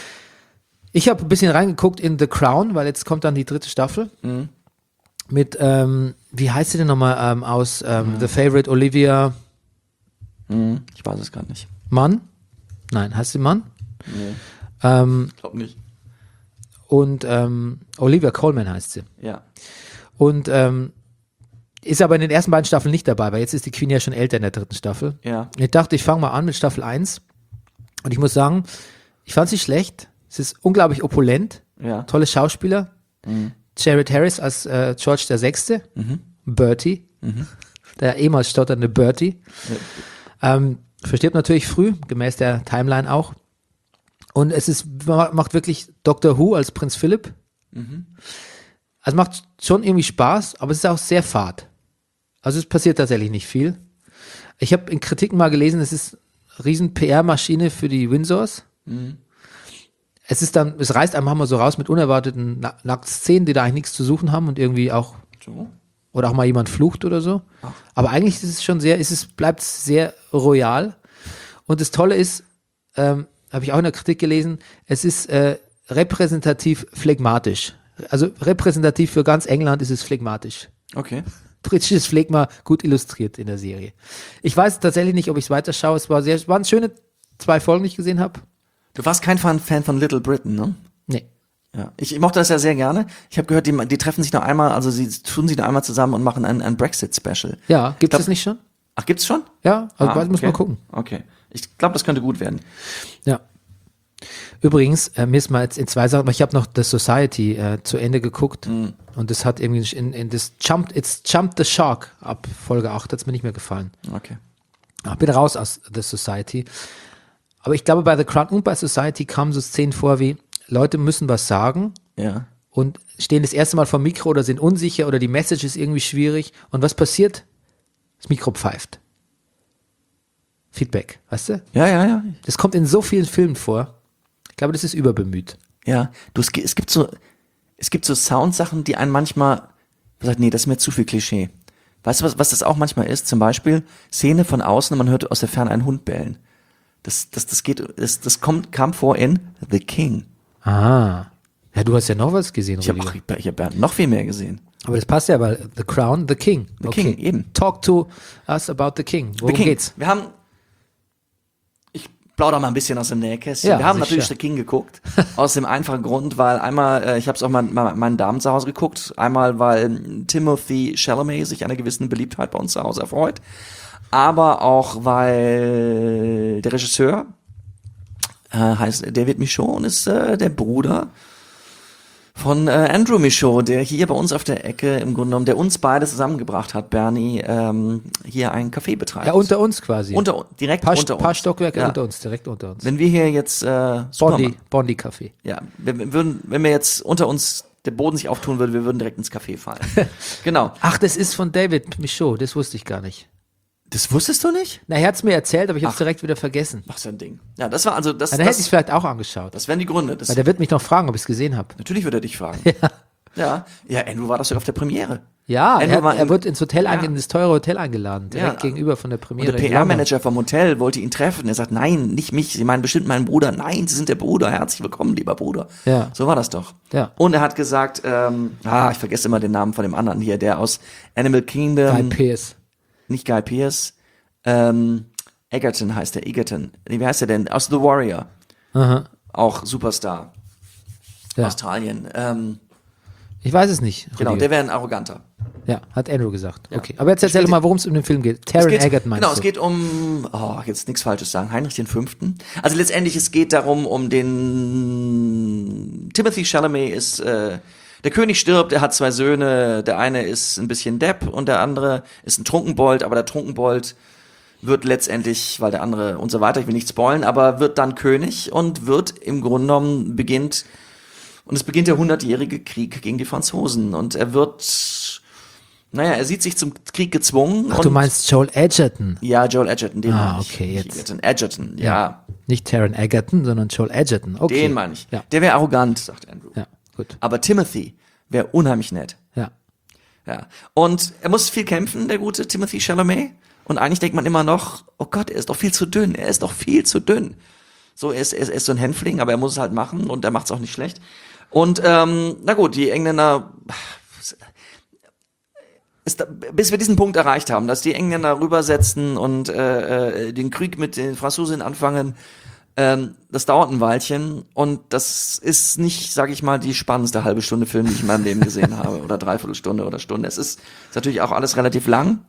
Ich habe ein bisschen reingeguckt in The Crown, weil jetzt kommt dann die 3. Staffel. Mit, wie heißt sie denn nochmal aus The Favorite, Olivia Ich weiß es gerade nicht. Munn? Nein, heißt sie Munn? Nee. Ich glaube nicht. Und Olivia Colman heißt sie. Ja. Und ist aber in den ersten beiden Staffeln nicht dabei, weil jetzt ist die Queen ja schon älter in der 3. Staffel. Ja. Ich dachte, ich fange mal an mit Staffel 1. Und ich muss sagen, ich fand sie schlecht. Es ist unglaublich opulent. Ja. Tolle Schauspieler. Jared Harris als George VI. Bertie. Der ehemals stotternde Bertie. Verstirbt natürlich früh, gemäß der Timeline auch. Und macht wirklich Dr. Who als Prinz Philipp. Also macht schon irgendwie Spaß, aber es ist auch sehr fad. Also es passiert tatsächlich nicht viel. Ich habe in Kritiken mal gelesen, es ist eine riesen PR-Maschine für die Windsors. Es reißt einem mal so raus mit unerwarteten Nacktszenen, die da eigentlich nichts zu suchen haben und irgendwie auch, So. oder auch mal jemand flucht oder so. Aber eigentlich ist es schon bleibt sehr royal. Und das Tolle ist, habe ich auch in der Kritik gelesen, es ist repräsentativ phlegmatisch. Also repräsentativ für ganz England ist es phlegmatisch. Okay. Britisches Phlegma gut illustriert in der Serie. Ich weiß tatsächlich nicht, ob ich es weiterschaue. Es waren schöne 2 Folgen, die ich gesehen habe. Du warst kein Fan von Little Britain, ne? Nee. Ja. Ich mochte das ja sehr gerne. Ich habe gehört, die treffen sich noch einmal, also sie tun sich noch einmal zusammen und machen ein Brexit-Special. Ja, gibt glaub- es nicht schon? Ach, gibt's schon? Ja, also muss okay. man gucken. Okay. Ich glaube, das könnte gut werden. Ja. Übrigens, mir ist mal jetzt in 2 Sachen, ich habe noch The Society zu Ende geguckt und das hat irgendwie in das Jumped the Shark ab Folge 8, hat es mir nicht mehr gefallen. Okay. Ich bin raus aus The Society. Aber ich glaube, bei The Crown und bei Society kamen so Szenen vor wie, Leute müssen was sagen Ja. und stehen das erste Mal vor dem Mikro oder sind unsicher oder die Message ist irgendwie schwierig. Und was passiert? Das Mikro pfeift. Feedback, weißt du? Ja. Das kommt in so vielen Filmen vor. Ich glaube, das ist überbemüht. Ja. Es gibt so Soundsachen, die einen manchmal sagt, nee, das ist mir zu viel Klischee. Weißt du, was das auch manchmal ist? Zum Beispiel Szene von außen und man hört aus der Ferne einen Hund bellen. Das kam vor in The King. Ah. Ja, du hast ja noch was gesehen, Ich habe Rüdiger. noch viel mehr gesehen. Aber das passt ja, weil The Crown, The King. The King, eben. Talk to us about The King. Worum The King. geht's? Ich plaudere mal ein bisschen aus dem Nähkästchen. Ja, wir haben sicher. natürlich The King geguckt. Aus dem einfachen Grund, weil einmal, ich habe es auch mal meinen Damen zu Hause geguckt. Einmal, weil Timothée Chalamet sich einer gewissen Beliebtheit bei uns zu Hause erfreut. Aber auch, weil der Regisseur heißt David Michôd und ist der Bruder von Andrew Michôd, der hier bei uns auf der Ecke im Grunde genommen, der uns beide zusammengebracht hat, Bernie, hier ein Café betreibt. Ja, unter uns quasi. Direkt Paar unter uns. Paar Stockwerke Ja. unter uns, direkt unter uns. Wenn wir hier jetzt Bondi Café. ja, wenn wir jetzt unter uns der Boden sich auftun würde, wir würden direkt ins Café fallen. Genau. Ach, das ist von David Michôd, das wusste ich gar nicht. Das wusstest du nicht? Na, er hat es mir erzählt, aber ich habe es direkt wieder vergessen. Ach, so ein Ding. Ja, das war also das. Dann hätte ich es vielleicht auch angeschaut. Das wären die Gründe. Das, Weil der wird mich noch fragen, ob ich es gesehen habe. natürlich wird er dich fragen. Ja, Andrew war das sogar auf der Premiere. Ja, Andrew war er wird ins Hotel Ja. in das teure Hotel eingeladen, direkt Ja. gegenüber von der Und Premiere. der in London. PR-Manager vom Hotel wollte ihn treffen. Er sagt, nein, nicht mich. Sie meinen bestimmt meinen Bruder. Nein, Sie sind der Bruder. Herzlich willkommen, lieber Bruder. Ja. So war das doch. Ja. Und er hat gesagt, ich vergesse immer den Namen von dem anderen hier, der aus Animal Kingdom. Guy Pearce. Nicht Guy Pearce. Egerton heißt der, Egerton. Nee, wie heißt der denn? Aus The Warrior. Aha. Auch Superstar. Ja. Australien. Ich weiß es nicht. Genau, Rüdiger. der wäre ein Arroganter. Ja, hat Andrew gesagt. Okay, aber jetzt erzähl doch mal, worum es in dem Film geht. Es Taron geht, Egerton meinst genau, du? es geht um, jetzt nichts Falsches sagen, Heinrich V. Also letztendlich, es geht darum, um den Timothée Chalamet ist, der König stirbt, er hat 2 Söhne, der eine ist ein bisschen Depp und der andere ist ein Trunkenbold, aber der Trunkenbold wird letztendlich, weil der andere und so weiter, ich will nicht spoilen, aber wird dann König und wird im Grunde genommen es beginnt der 100-jährige Krieg gegen die Franzosen und er sieht sich zum Krieg gezwungen. Ach, und du meinst Joel Edgerton. ja, Joel Edgerton, den Ah, meine ich. okay, Nicht jetzt. Edgerton, ja, Nicht Taron Egerton, sondern Joel Edgerton. Okay. den meine ich. Ja, Der wäre arrogant, sagt Andrew. ja, gut. Aber Timothy wäre unheimlich nett. Ja. Ja. Und er muss viel kämpfen, der gute Timothée Chalamet. Und eigentlich denkt man immer noch, oh Gott, er ist doch viel zu dünn. Er ist doch viel zu dünn. So, er ist so ein Hänfling, aber er muss es halt machen und er macht es auch nicht schlecht. Und na gut, die Engländer, bis wir diesen Punkt erreicht haben, dass die Engländer rübersetzen und den Krieg mit den Franzosen anfangen, das dauert ein Weilchen und das ist nicht, sage ich mal, die spannendste halbe Stunde Film, die ich in meinem Leben gesehen habe oder Dreiviertelstunde oder Stunde. Es ist natürlich auch alles relativ lang.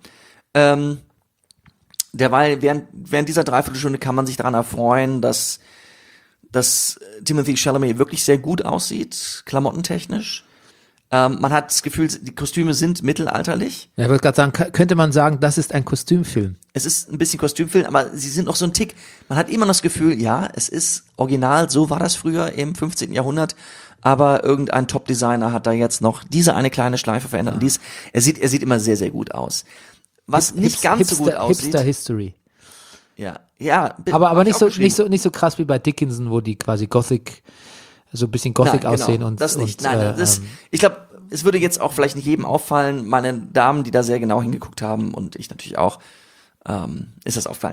Derweil, während dieser Dreiviertelstunde kann man sich daran erfreuen, dass Timothée Chalamet wirklich sehr gut aussieht, klamottentechnisch. Man hat das Gefühl, die Kostüme sind mittelalterlich. Ja, ich wollte gerade sagen, könnte man sagen, das ist ein Kostümfilm. Es ist ein bisschen Kostümfilm, aber sie sind noch so ein Tick. Man hat immer noch das Gefühl, ja, es ist original, so war das früher im 15. Jahrhundert, aber irgendein Top-Designer hat da jetzt noch diese eine kleine Schleife verändert. Und er sieht immer sehr, sehr gut aus. Was nicht ganz so gut aussieht. Hipster History. Ja, Aber nicht so, aufgeschrieben. nicht so krass wie bei Dickinson, wo die quasi Gothic, so ein bisschen Gothic Nein, genau, aussehen und das nicht. und, Nein, ich glaube, es würde jetzt auch vielleicht nicht jedem auffallen, meine Damen, die da sehr genau hingeguckt haben und ich natürlich auch, ist das auffallen.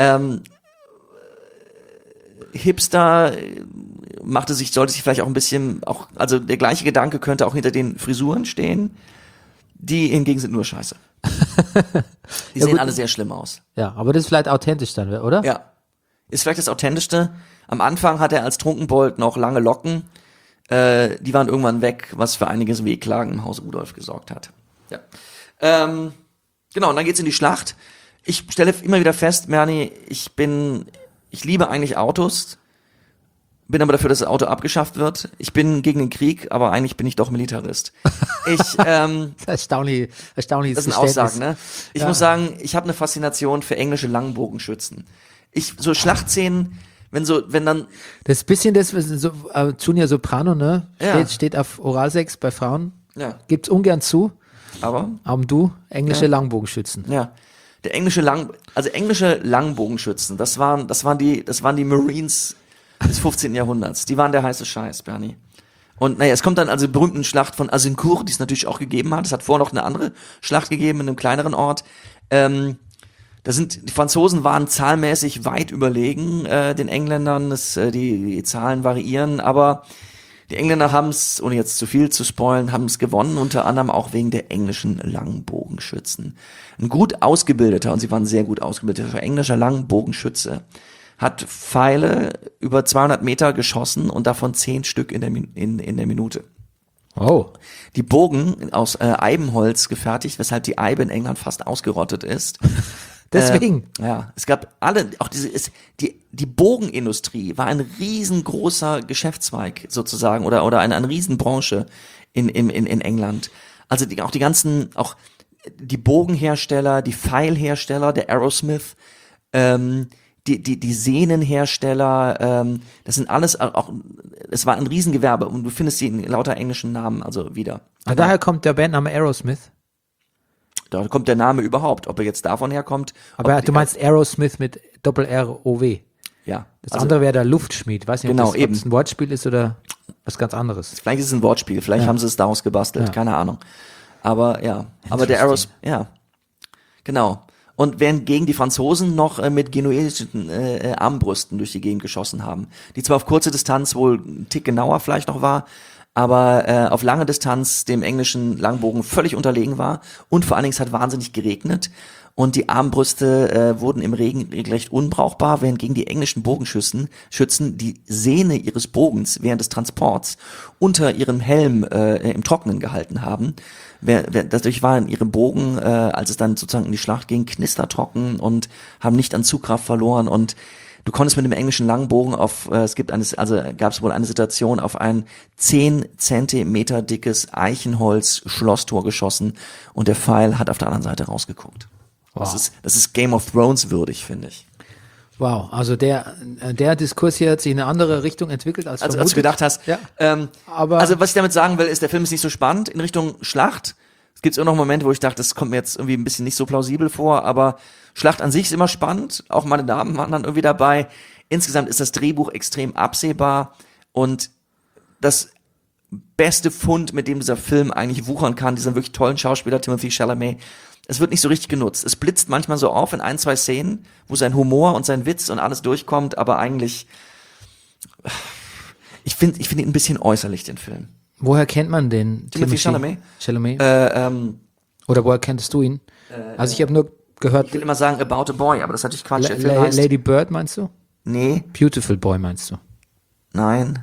Hipster sollte sich vielleicht auch ein bisschen, also der gleiche Gedanke könnte auch hinter den Frisuren stehen. Die hingegen sind nur scheiße. Die Ja, sehen gut. alle sehr schlimm aus. Ja, aber das ist vielleicht authentisch dann, oder? Ja. Ist vielleicht das Authentischste. Am Anfang hat er als Trunkenbold noch lange Locken. Die waren irgendwann weg, was für einiges Wehklagen im Haus Rudolf gesorgt hat. Ja. Genau, und dann geht's in die Schlacht. Ich stelle immer wieder fest, Merni, ich liebe eigentlich Autos. bin aber dafür, dass das Auto abgeschafft wird. Ich bin gegen den Krieg, aber eigentlich bin ich doch Militarist. Erstaunliches Das sind Aussagen, ne? Ich muss sagen, ich habe eine Faszination für englische Langbogenschützen. So Schlachtszenen, wenn dann, Das ist ein bisschen das, was so, Junior Soprano, ne? Ja. Steht auf Oralsex bei Frauen. ja, Gibt's ungern zu. aber, Aber du, englische Langbogenschützen. ja. Der englische Langbogenschützen, das waren die Marines des 15. Jahrhunderts. Die waren der heiße Scheiß, Bernie. Und naja, es kommt dann also die berühmten Schlacht von Azincourt, die es natürlich auch gegeben hat. Es hat vorher noch eine andere Schlacht gegeben in einem kleineren Ort. Die Franzosen waren zahlenmäßig weit überlegen den Engländern. Die Zahlen variieren, aber die Engländer haben es, ohne jetzt zu viel zu spoilen, haben es gewonnen, unter anderem auch wegen der englischen Langbogenschützen. Ein gut ausgebildeter, und sie waren sehr gut ausgebildeter, englischer Langbogenschütze hat Pfeile über 200 Meter geschossen und davon 10 Stück in der Minute. Oh. Die Bogen aus Eibenholz gefertigt, weshalb die Eibe in England fast ausgerottet ist. Deswegen. Ja, es gab die Bogenindustrie war ein riesengroßer Geschäftszweig sozusagen oder eine Riesenbranche in England. Also auch die Bogenhersteller, die Pfeilhersteller, der Arrowsmith, die Sehnenhersteller, das sind alles es war ein Riesengewerbe und du findest sie in lauter englischen Namen also wieder. Aber daher kommt der Bandname Aerosmith. Da kommt der Name überhaupt, ob er jetzt davon herkommt. Aber du meinst Aerosmith mit Doppel-R-O-W. Ja. Das andere wäre der Luftschmied. Weiß nicht, Genau, ob eben. das ein Wortspiel ist oder was ganz anderes. Vielleicht ist es ein Wortspiel, vielleicht haben sie es daraus gebastelt, Ja. keine Ahnung. Aber ja, aber der Aerosmith, ja, genau. Und während gegen die Franzosen noch mit genuesischen Armbrüsten durch die Gegend geschossen haben, die zwar auf kurze Distanz wohl ein Tick genauer vielleicht noch war, aber auf lange Distanz dem englischen Langbogen völlig unterlegen war und vor allen Dingen es hat wahnsinnig geregnet und die Armbrüste wurden im Regen regelrecht unbrauchbar, während gegen die englischen Bogenschützen die Sehne ihres Bogens während des Transports unter ihrem Helm im Trockenen gehalten haben. Dadurch waren ihre Bogen, als es dann sozusagen in die Schlacht ging, knistertrocken und haben nicht an Zugkraft verloren und du konntest mit dem englischen Langbogen gab es wohl eine Situation auf ein 10 Zentimeter dickes Eichenholz-Schlosstor geschossen und der Pfeil hat auf der anderen Seite rausgeguckt. Wow. Das ist Game of Thrones würdig, finde ich. Wow, also der Diskurs hier hat sich in eine andere Richtung entwickelt als Als du vermutet. gedacht hast. Ja. Aber also was ich damit sagen will, ist, der Film ist nicht so spannend in Richtung Schlacht. Es gibt auch noch Momente, wo ich dachte, das kommt mir jetzt irgendwie ein bisschen nicht so plausibel vor, aber Schlacht an sich ist immer spannend. Auch meine Damen waren dann irgendwie dabei. Insgesamt ist das Drehbuch extrem absehbar und das beste Fund, mit dem dieser Film eigentlich wuchern kann, dieser wirklich tollen Schauspieler Timothée Chalamet, es wird nicht so richtig genutzt. Es blitzt manchmal so auf in 1, 2 Szenen, wo sein Humor und sein Witz und alles durchkommt, aber eigentlich, ich finde ihn ein bisschen äußerlich, den Film. Woher kennt man den? Timothée Chalamet? Chalamet? Ich Oder woher kenntest du ihn? Also ich habe nur gehört, will immer sagen About a Boy, aber das ist natürlich Quatsch. Der Film heißt, Lady Bird meinst du? nee, Beautiful Boy meinst du? nein.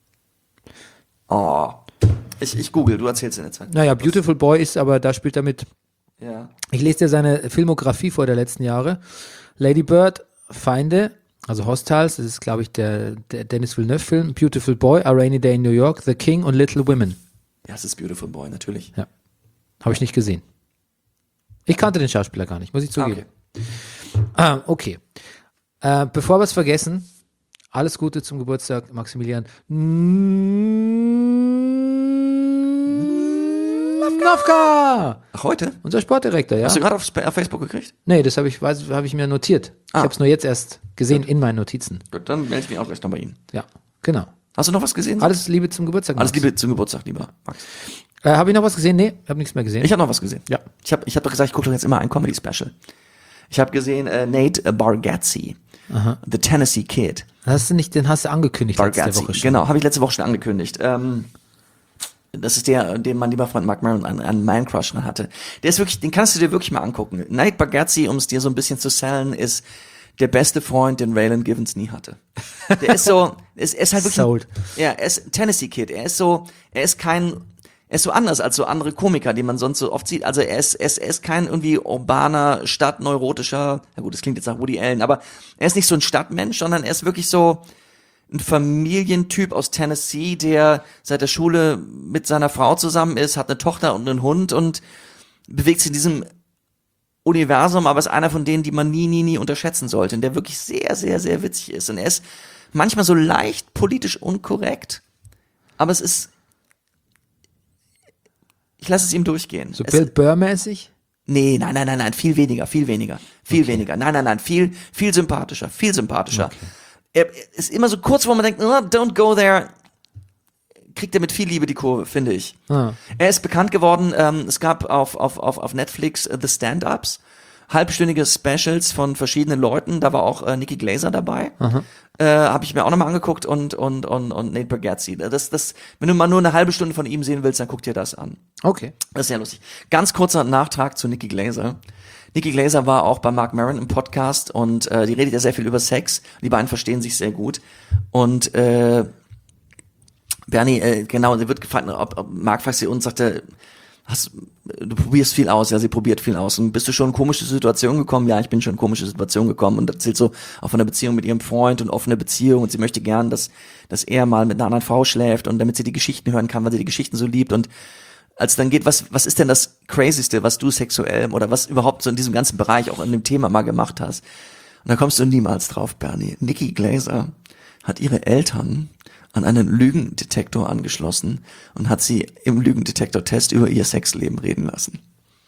Oh. Ich google, du erzählst in der Zeit. Naja, Beautiful Boy ist aber, da spielt er mit. Ja. Ich lese dir seine Filmografie vor der letzten Jahre. Lady Bird, Feinde, also Hostiles, das ist, glaube ich, der Denis Villeneuve-Film. Beautiful Boy, A Rainy Day in New York, The King und Little Women. Ja, es ist Beautiful Boy, natürlich. Ja. Habe ich nicht gesehen. Ich kannte den Schauspieler gar nicht, muss ich zugeben. Okay. Bevor wir es vergessen, alles Gute zum Geburtstag, Maximilian Nowka! Ach, heute? Unser Sportdirektor, ja? Hast du gerade auf Facebook gekriegt? Nee, das habe ich mir notiert. Ich habe es nur jetzt erst gesehen in meinen Notizen. Gut, dann melde ich mich auch gleich noch bei Ihnen. Ja, genau. Hast du noch was gesehen? Alles Liebe zum Geburtstag, Alles Max. Liebe zum Geburtstag, lieber Max. Habe ich noch was gesehen? Nee, habe nichts mehr gesehen. Ich habe noch was gesehen. Ja. Ich hab doch gesagt, ich gucke doch jetzt immer ein Comedy-Special. Ich habe gesehen Nate Bargatze, The Tennessee Kid. Den hast du angekündigt letzte Bargatze, Woche schon. genau, habe ich letzte Woche schon angekündigt. Das ist der, den mein lieber Freund Mark Maron einen Man-Crush dran hatte. Der ist wirklich, den kannst du dir wirklich mal angucken. Nate Bargatze, um es dir so ein bisschen zu sellen, ist der beste Freund, den Raylan Givens nie hatte. Der ist so, er ist halt wirklich, Sold. ja, er ist Tennessee Kid. Er ist so anders als so andere Komiker, die man sonst so oft sieht. Also er ist kein irgendwie urbaner, stadtneurotischer, na gut, das klingt jetzt nach Woody Allen, aber er ist nicht so ein Stadtmensch, sondern er ist wirklich so, ein Familientyp aus Tennessee, der seit der Schule mit seiner Frau zusammen ist, hat eine Tochter und einen Hund und bewegt sich in diesem Universum, aber ist einer von denen, die man nie unterschätzen sollte und der wirklich sehr, sehr, sehr witzig ist. Und er ist manchmal so leicht politisch unkorrekt, aber es ist, ich lasse es ihm durchgehen. So Bill Burr-mäßig? Nee, nein, viel weniger. Nein, viel sympathischer. Okay. Er ist immer so kurz, wo man denkt, don't go there, kriegt er mit viel Liebe die Kurve, finde ich. Ah. Er ist bekannt geworden, es gab auf Netflix The Stand-Ups, halbstündige Specials von verschiedenen Leuten, da war auch Nikki Glaser dabei, habe ich mir auch nochmal angeguckt und Nate Bargatze. Wenn du mal nur eine halbe Stunde von ihm sehen willst, dann guck dir das an. Okay. Das ist sehr lustig. Ganz kurzer Nachtrag zu Nikki Glaser. Nikki Glaser war auch bei Marc Maron im Podcast und die redet ja sehr viel über Sex. Die beiden verstehen sich sehr gut. Und Bernie, genau, sie wird gefragt, ob Marc fragt sie und sagte, du probierst viel aus, ja, sie probiert viel aus. Und bist du schon in komische Situationen gekommen? Ja, ich bin schon in komische Situationen gekommen und erzählt so auch von einer Beziehung mit ihrem Freund und offene Beziehung und sie möchte gern, dass er mal mit einer anderen Frau schläft und damit sie die Geschichten hören kann, weil sie die Geschichten so liebt und als dann geht, was ist denn das Crazyste, was du sexuell oder was überhaupt so in diesem ganzen Bereich auch in dem Thema mal gemacht hast? Und da kommst du niemals drauf, Bernie. Nikki Glaser hat ihre Eltern an einen Lügendetektor angeschlossen und hat sie im Lügendetektor-Test über ihr Sexleben reden lassen.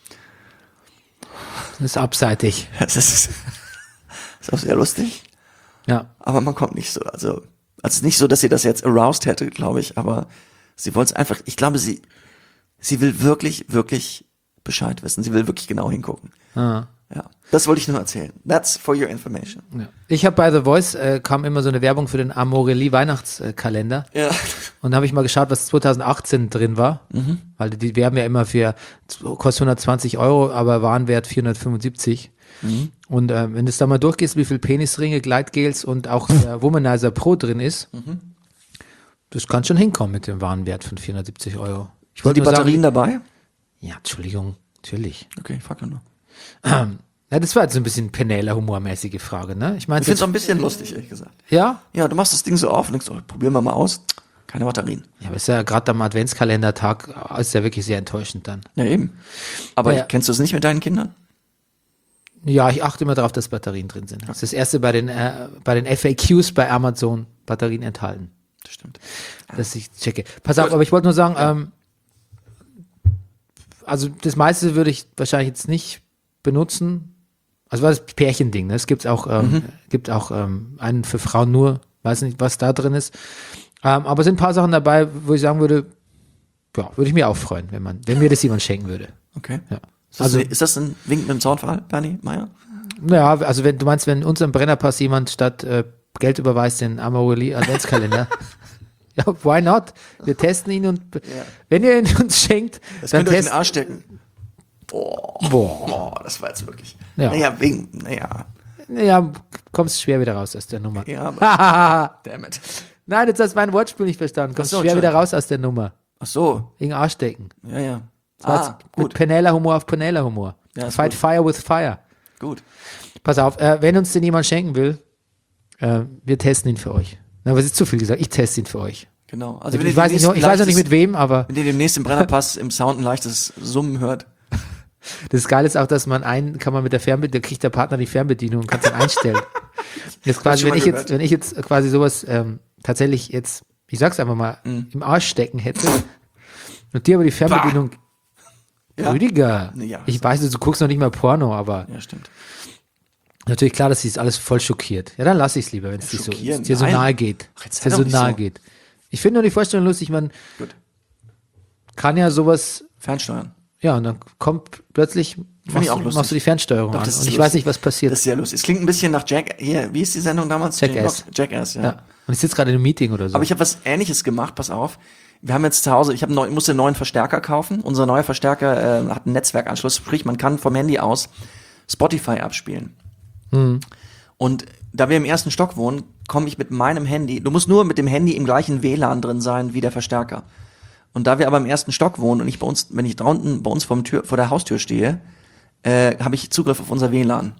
Das ist abseitig. Das ist auch sehr lustig, Ja. aber man kommt nicht so, also nicht so, dass sie das jetzt aroused hätte, glaube ich, aber sie wollte es einfach, ich glaube, sie will wirklich, wirklich Bescheid wissen. Sie will wirklich genau hingucken. Ah. Ja, das wollte ich nur erzählen. That's for your information. Ja. Ich habe bei The Voice, kam immer so eine Werbung für den Amorelie Weihnachtskalender. Ja. Und da habe ich mal geschaut, was 2018 drin war. Weil die werben ja immer kostet 120 €, aber Warenwert 475. Und wenn du es da mal durchgehst, wie viel Penisringe, Gleitgels und auch der Womanizer Pro drin ist, das kann schon hinkommen mit dem Warenwert von 470 €. Ich Sind wollte die nur Batterien sagen, dabei? ja, Entschuldigung, natürlich. Okay, fuck nur. Ja, das war jetzt so ein bisschen Penela-humormäßige Frage, ne? Ich meine, Ich finde es auch ein bisschen lustig, ehrlich gesagt. ja? Ja, du machst das Ding so auf und denkst, probieren wir mal aus. Keine Batterien. Ja, aber ist ja gerade am Adventskalendertag ist ja wirklich sehr enttäuschend dann. Ja, eben. Aber Ja. kennst du es nicht mit deinen Kindern? Ja, ich achte immer darauf, dass Batterien drin sind. Das ist das erste bei den FAQs bei Amazon, Batterien enthalten, Das stimmt. dass ich checke. Pass auf, aber ich wollte nur sagen, also das meiste würde ich wahrscheinlich jetzt nicht benutzen. Also war das Pärchending, ne? Es gibt auch, einen für Frauen nur, weiß nicht, was da drin ist. Aber es sind ein paar Sachen dabei, wo ich sagen würde, ja, würde ich mir auch freuen, wenn mir das jemand schenken würde. Okay. Ja. Ist das ein Wink mit dem Zaunfall, Bernie Meyer? Ja, also wenn du meinst, wenn uns im Brennerpass jemand statt Geld überweist den Amorelie Adventskalender, ja, why not? Wir testen ihn und wenn ihr ihn uns schenkt, Das dann könnt ihr euch in den testen. Arsch stecken. Boah, das war jetzt wirklich. Ja. Naja, Kommst schwer wieder raus aus der Nummer. ja, aber, damn it. Nein, jetzt hast du mein Wortspiel nicht verstanden. Kommst Ach so, schwer wieder Entschuldigung. raus aus der Nummer. Ach so, In den Arsch stecken. ja. Das war jetzt mit Gut, Penela-Humor auf Penela-Humor. Ja, ist Fight gut. fire with fire. gut. Pass auf, wenn uns den jemand schenken will, wir testen ihn für euch. Na, was ist zu viel gesagt? Ich teste ihn für euch. Genau. Also Ich weiß noch nicht mit wem, aber Wenn ihr demnächst im Brennerpass im Sound ein leichtes Summen hört. das Geile ist auch, dass kann man mit der Fernbedienung, da kriegt der Partner die Fernbedienung und kann es dann einstellen. Jetzt quasi, schon mal wenn ich jetzt quasi sowas tatsächlich jetzt, ich sag's einfach mal, im Arsch stecken hätte und dir aber die Fernbedienung, Ja. Rüdiger, Ja. ich weiß, du guckst noch nicht mal Porno, aber Ja, stimmt. natürlich klar, dass sie es alles voll schockiert. Ja, dann lass ich es lieber, wenn es schockieren? dir so Nein. nahe geht. Ach, jetzt sei Dir doch so nicht nahe so. geht. Ich finde nur die Vorstellung lustig, man Gut. kann ja sowas, Fernsteuern. ja, und dann kommt plötzlich, ich machst auch lustig. du die Fernsteuerung Doch, an. das ist Und ich lustig. weiß nicht, was passiert. Das ist sehr lustig. Es klingt ein bisschen nach wie ist die Sendung damals? Jackass. Jackass, ja. Ja. Und ich sitze gerade in einem Meeting oder so. Aber ich habe was Ähnliches gemacht, pass auf. Wir haben jetzt zu Hause, musste einen neuen Verstärker kaufen. Unser neuer Verstärker hat einen Netzwerkanschluss, sprich, man kann vom Handy aus Spotify abspielen. Und da wir im ersten Stock wohnen, komme ich mit meinem Handy, du musst nur mit dem Handy im gleichen WLAN drin sein wie der Verstärker. Und da wir aber im ersten Stock wohnen und ich wenn ich draußen bei uns vor der Haustür stehe, habe ich Zugriff auf unser WLAN.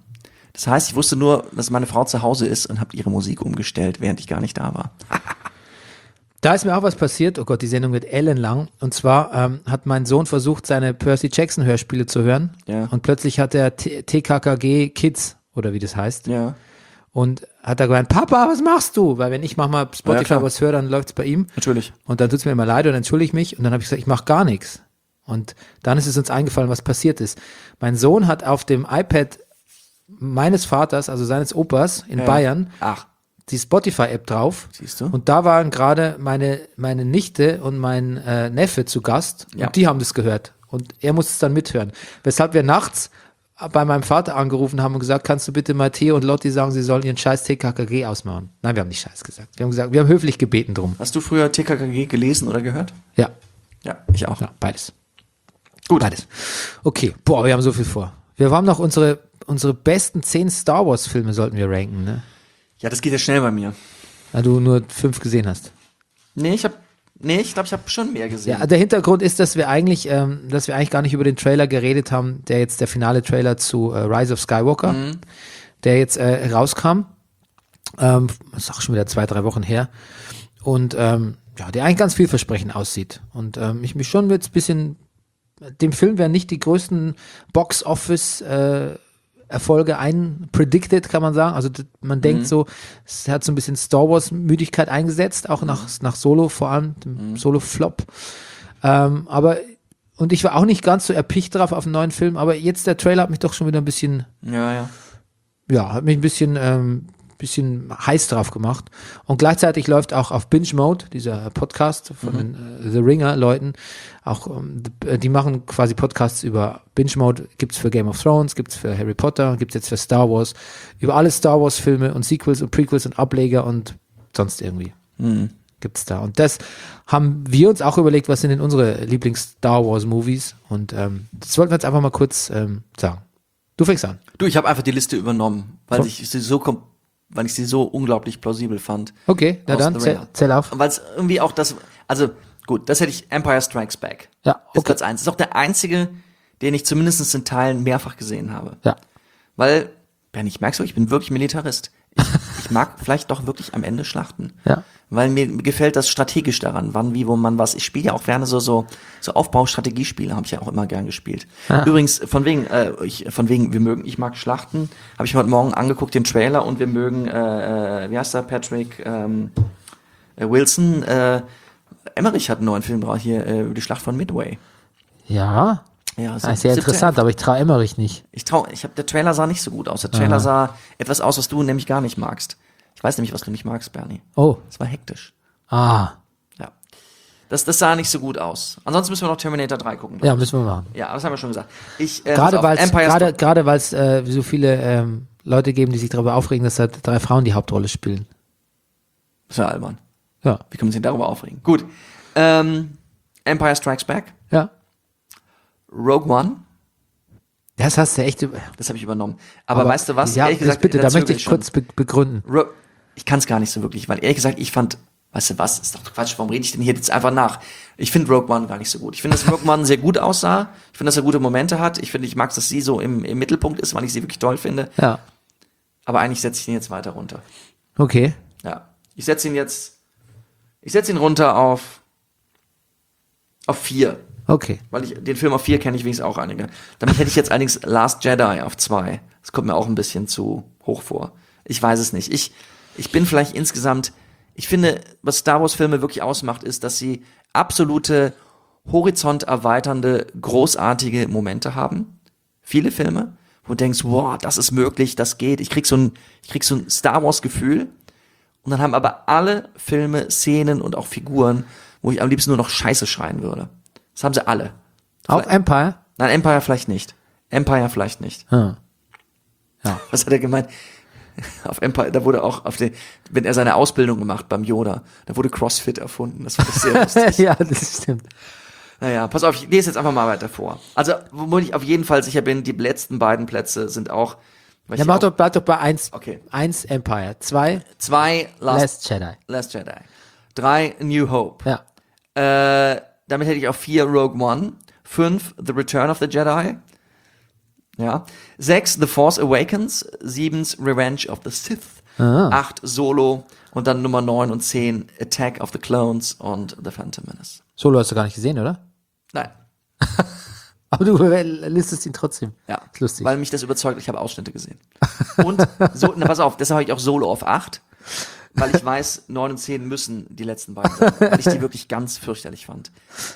Das heißt, ich wusste nur, dass meine Frau zu Hause ist und habe ihre Musik umgestellt, während ich gar nicht da war. Da ist mir auch was passiert. Oh Gott, die Sendung wird ellenlang. Und zwar hat mein Sohn versucht, seine Percy Jackson Hörspiele zu hören. Ja. Und plötzlich hat er TKKG Kids, oder wie das heißt. Ja. Und hat er gemeint, Papa, was machst du? Weil wenn ich manchmal Spotify klar. was höre, dann läuft's bei ihm. Natürlich. Und dann tut's mir immer leid und entschuldige ich mich. Und dann habe ich gesagt, ich mache gar nichts. Und dann ist es uns eingefallen, was passiert ist. Mein Sohn hat auf dem iPad meines Vaters, also seines Opas in Bayern, Ach, die Spotify-App drauf. siehst du? Und da waren gerade meine Nichte und mein Neffe zu Gast. Ja. Und die haben das gehört. Und er musste es dann mithören. Weshalb wir nachts bei meinem Vater angerufen haben und gesagt, kannst du bitte mal Theo und Lotti sagen, sie sollen ihren scheiß TKKG ausmachen. Nein, wir haben nicht scheiß gesagt. Wir haben höflich gebeten drum. Hast du früher TKKG gelesen oder gehört? Ja, Ja, ich auch. ja, beides. Gut. Beides. Okay, boah, wir haben so viel vor. Wir haben noch unsere besten 10 Star Wars Filme sollten wir ranken, ne? Ja, das geht ja schnell bei mir. Weil du nur 5 gesehen hast. Nee, ich glaube, ich habe schon mehr gesehen. Ja, der Hintergrund ist, dass wir eigentlich gar nicht über den Trailer geredet haben, der jetzt der finale Trailer zu Rise of Skywalker, der jetzt rauskam. Das ist auch schon wieder 2-3 Wochen her. Und der eigentlich ganz vielversprechend aussieht. Und ich mich schon jetzt ein bisschen, dem Film werden nicht die größten Box-Office Erfolge predicted, kann man sagen. Also man denkt so, es hat so ein bisschen Star Wars Müdigkeit eingesetzt, auch nach Solo vor allem, dem Solo-Flop. Und ich war auch nicht ganz so erpicht drauf auf einen neuen Film, aber jetzt der Trailer hat mich doch schon wieder ein bisschen, Ja. hat mich ein bisschen heiß drauf gemacht. Und gleichzeitig läuft auch auf Binge Mode, dieser Podcast von den The Ringer Leuten, auch die machen quasi Podcasts über Binge Mode, gibt's für Game of Thrones, gibt's für Harry Potter, gibt's jetzt für Star Wars, über alle Star Wars Filme und Sequels und Prequels und Ableger und sonst irgendwie gibt's da. Und das haben wir uns auch überlegt, was sind denn unsere Lieblings-Star Wars Movies, und das wollten wir jetzt einfach mal kurz sagen. Du fängst an. Du, ich habe einfach die Liste übernommen, weil Von- ich sie so unglaublich plausibel fand. Okay, na Aus dann The Ringer. zähl auf. Weil es irgendwie auch gut, das hätte ich Empire Strikes Back. Ja, Ist okay. Platz 1. Ist auch der einzige, den ich zumindest in Teilen mehrfach gesehen habe. Ja. Weil, Bernie, ich merk's so, ich bin wirklich Militarist. Ich mag vielleicht doch wirklich am Ende Schlachten. Ja. Weil mir gefällt das strategisch daran, wann, wie, wo man was. Ich spiele ja auch gerne so Aufbaustrategiespiele, habe ich ja auch immer gern gespielt. Ah. Übrigens, ich mag Schlachten, habe ich mir heute Morgen angeguckt, den Trailer, und wir mögen, wie heißt der, Patrick Wilson, Emmerich hat einen neuen Film drauf, hier, über die Schlacht von Midway. Ja. Ja, Das ist sehr interessant, aber ich traue Emmerich nicht. Der Trailer sah nicht so gut aus. Der Trailer sah etwas aus, was du nämlich gar nicht magst. Ich weiß nämlich, was du nicht magst, Bernie. Oh. Es war hektisch. Ah. Ja. Das sah nicht so gut aus. Ansonsten müssen wir noch Terminator 3 gucken. Ja, müssen wir machen. Ja, das haben wir schon gesagt. Gerade weil es so viele Leute geben, die sich darüber aufregen, dass da 3 Frauen die Hauptrolle spielen. Das ist ja albern. Ja. Wie kann man sich darüber aufregen? Gut. Empire Strikes Back. Ja. Rogue One. Das hast du echt. Das habe ich übernommen. Aber weißt du was? Ja, Ehrlich gesagt, bitte, da möchte zögere ich kurz begründen. Ich kann es gar nicht so wirklich, weil ehrlich gesagt, ich fand, weißt du was, ist doch Quatsch, warum rede ich denn hier jetzt einfach nach? Ich finde Rogue One gar nicht so gut. Ich finde, dass Rogue One sehr gut aussah. Ich finde, dass er gute Momente hat. Ich mag, dass sie so im Mittelpunkt ist, weil ich sie wirklich toll finde. Ja. Aber eigentlich setze ich ihn jetzt weiter runter. Okay. Ja. Ich setze ihn runter auf 4. Okay. Weil den Film auf 4 kenne ich wenigstens auch einige. Damit hätte ich jetzt allerdings Last Jedi auf 2. Das kommt mir auch ein bisschen zu hoch vor. Ich weiß es nicht. Ich bin vielleicht insgesamt, ich finde, was Star Wars Filme wirklich ausmacht, ist, dass sie absolute horizonterweiternde, großartige Momente haben. Viele Filme, wo du denkst, wow, das ist möglich, das geht. Ich krieg so ein Star Wars Gefühl. Und dann haben aber alle Filme, Szenen und auch Figuren, wo ich am liebsten nur noch Scheiße schreien würde. Das haben sie alle. Auf Empire? Nein, Empire vielleicht nicht. Hm. Was hat er gemeint? Auf Empire, da wurde auch wenn er seine Ausbildung gemacht beim Yoda, da wurde CrossFit erfunden. Das fand ich sehr lustig. Ja, das stimmt. Naja, pass auf, ich lese jetzt einfach mal weiter vor. Also, womit ich auf jeden Fall sicher bin, die letzten beiden Plätze sind auch, Ja, bleib doch bei 1. Okay. 1 Empire. 2 2 Last Jedi. 3 New Hope. Ja. Damit hätte ich auf 4 Rogue One, 5 The Return of the Jedi. Ja. 6, The Force Awakens. 7, Revenge of the Sith. 8, Solo. Und dann Nummer 9 und 10, Attack of the Clones und The Phantom Menace. Solo hast du gar nicht gesehen, oder? Nein. Aber du listest ihn trotzdem. Ja, ist lustig. weil mich das überzeugt, ich habe Ausschnitte gesehen. Und, pass auf, deshalb habe ich auch Solo auf 8, weil ich weiß, 9 und 10 müssen die letzten beiden sein, weil ich die wirklich ganz fürchterlich fand.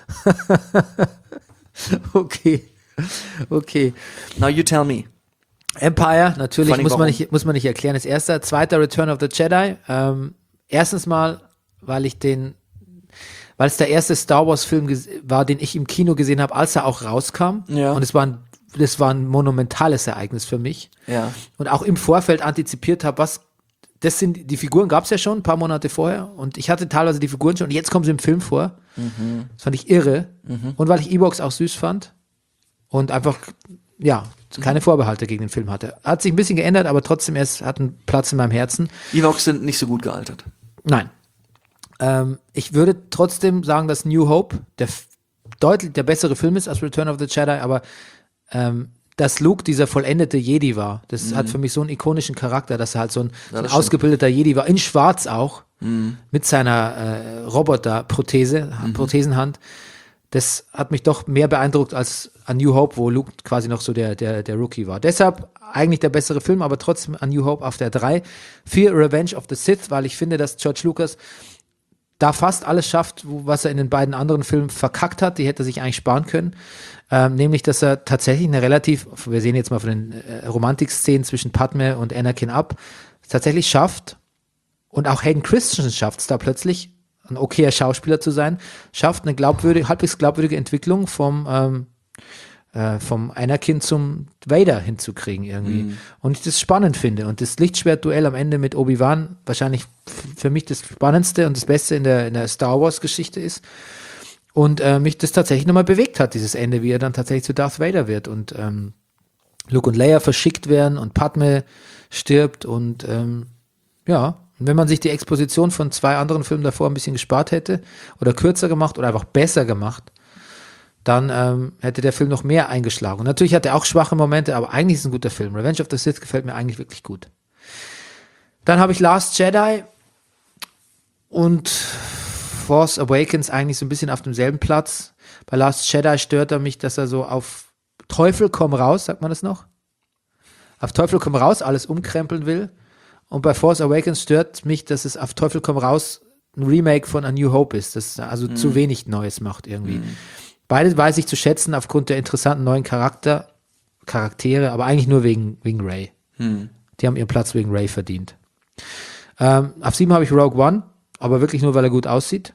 Okay. Now you tell me. Empire, natürlich, Vor allem muss man nicht erklären, ist erster. Zweiter, Return of the Jedi. Erstens mal, weil es der erste Star Wars Film war, den ich im Kino gesehen habe, als er auch rauskam. Ja. Und das war ein monumentales Ereignis für mich. Ja. Und auch im Vorfeld antizipiert habe, die Figuren gab es ja schon ein paar Monate vorher und ich hatte teilweise die Figuren schon und jetzt kommen sie im Film vor. Das fand ich irre. Und weil ich Ewoks auch süß fand und einfach, keine Vorbehalte gegen den Film hatte. Hat sich ein bisschen geändert, aber trotzdem, hat einen Platz in meinem Herzen. Ewoks sind nicht so gut gealtert. Nein. Ich würde trotzdem sagen, dass New Hope deutlich der bessere Film ist als Return of the Jedi, aber dass Luke dieser vollendete Jedi war, das hat für mich so einen ikonischen Charakter, dass er halt so ein ausgebildeter Jedi war, in Schwarz auch, mit seiner Prothesenhand. Das hat mich doch mehr beeindruckt als A New Hope, wo Luke quasi noch so der Rookie war. Deshalb eigentlich der bessere Film, aber trotzdem A New Hope auf der 3. 4, Revenge of the Sith, weil ich finde, dass George Lucas da fast alles schafft, was er in den beiden anderen Filmen verkackt hat. Die hätte er sich eigentlich sparen können. Nämlich, dass er tatsächlich wir sehen jetzt mal von den Romantik-Szenen zwischen Padme und Anakin ab, tatsächlich schafft, und auch Hayden Christensen schafft es da plötzlich, ein okayer Schauspieler zu sein, schafft eine halbwegs glaubwürdige Entwicklung vom Anakin zum Vader hinzukriegen irgendwie. Und ich das spannend finde. Und das Lichtschwert-Duell am Ende mit Obi-Wan wahrscheinlich für mich das Spannendste und das Beste in der Star Wars-Geschichte ist. Und mich das tatsächlich nochmal bewegt hat, dieses Ende, wie er dann tatsächlich zu Darth Vader wird und Luke und Leia verschickt werden und Padme stirbt und und wenn man sich die Exposition von 2 anderen Filmen davor ein bisschen gespart hätte oder kürzer gemacht oder einfach besser gemacht, dann hätte der Film noch mehr eingeschlagen. Und natürlich hat er auch schwache Momente, aber eigentlich ist es ein guter Film. Revenge of the Sith gefällt mir eigentlich wirklich gut. Dann habe ich Last Jedi und Force Awakens eigentlich so ein bisschen auf demselben Platz. Bei Last Jedi stört er mich, dass er so auf Teufel komm raus, sagt man das noch? Auf Teufel komm raus alles umkrempeln will. Und bei Force Awakens stört mich, dass es auf Teufel komm raus ein Remake von A New Hope ist, das also zu wenig Neues macht irgendwie. Beide weiß ich zu schätzen aufgrund der interessanten neuen Charaktere, aber eigentlich nur wegen Rey. Die haben ihren Platz wegen Rey verdient. Auf 7 habe ich Rogue One, aber wirklich nur, weil er gut aussieht.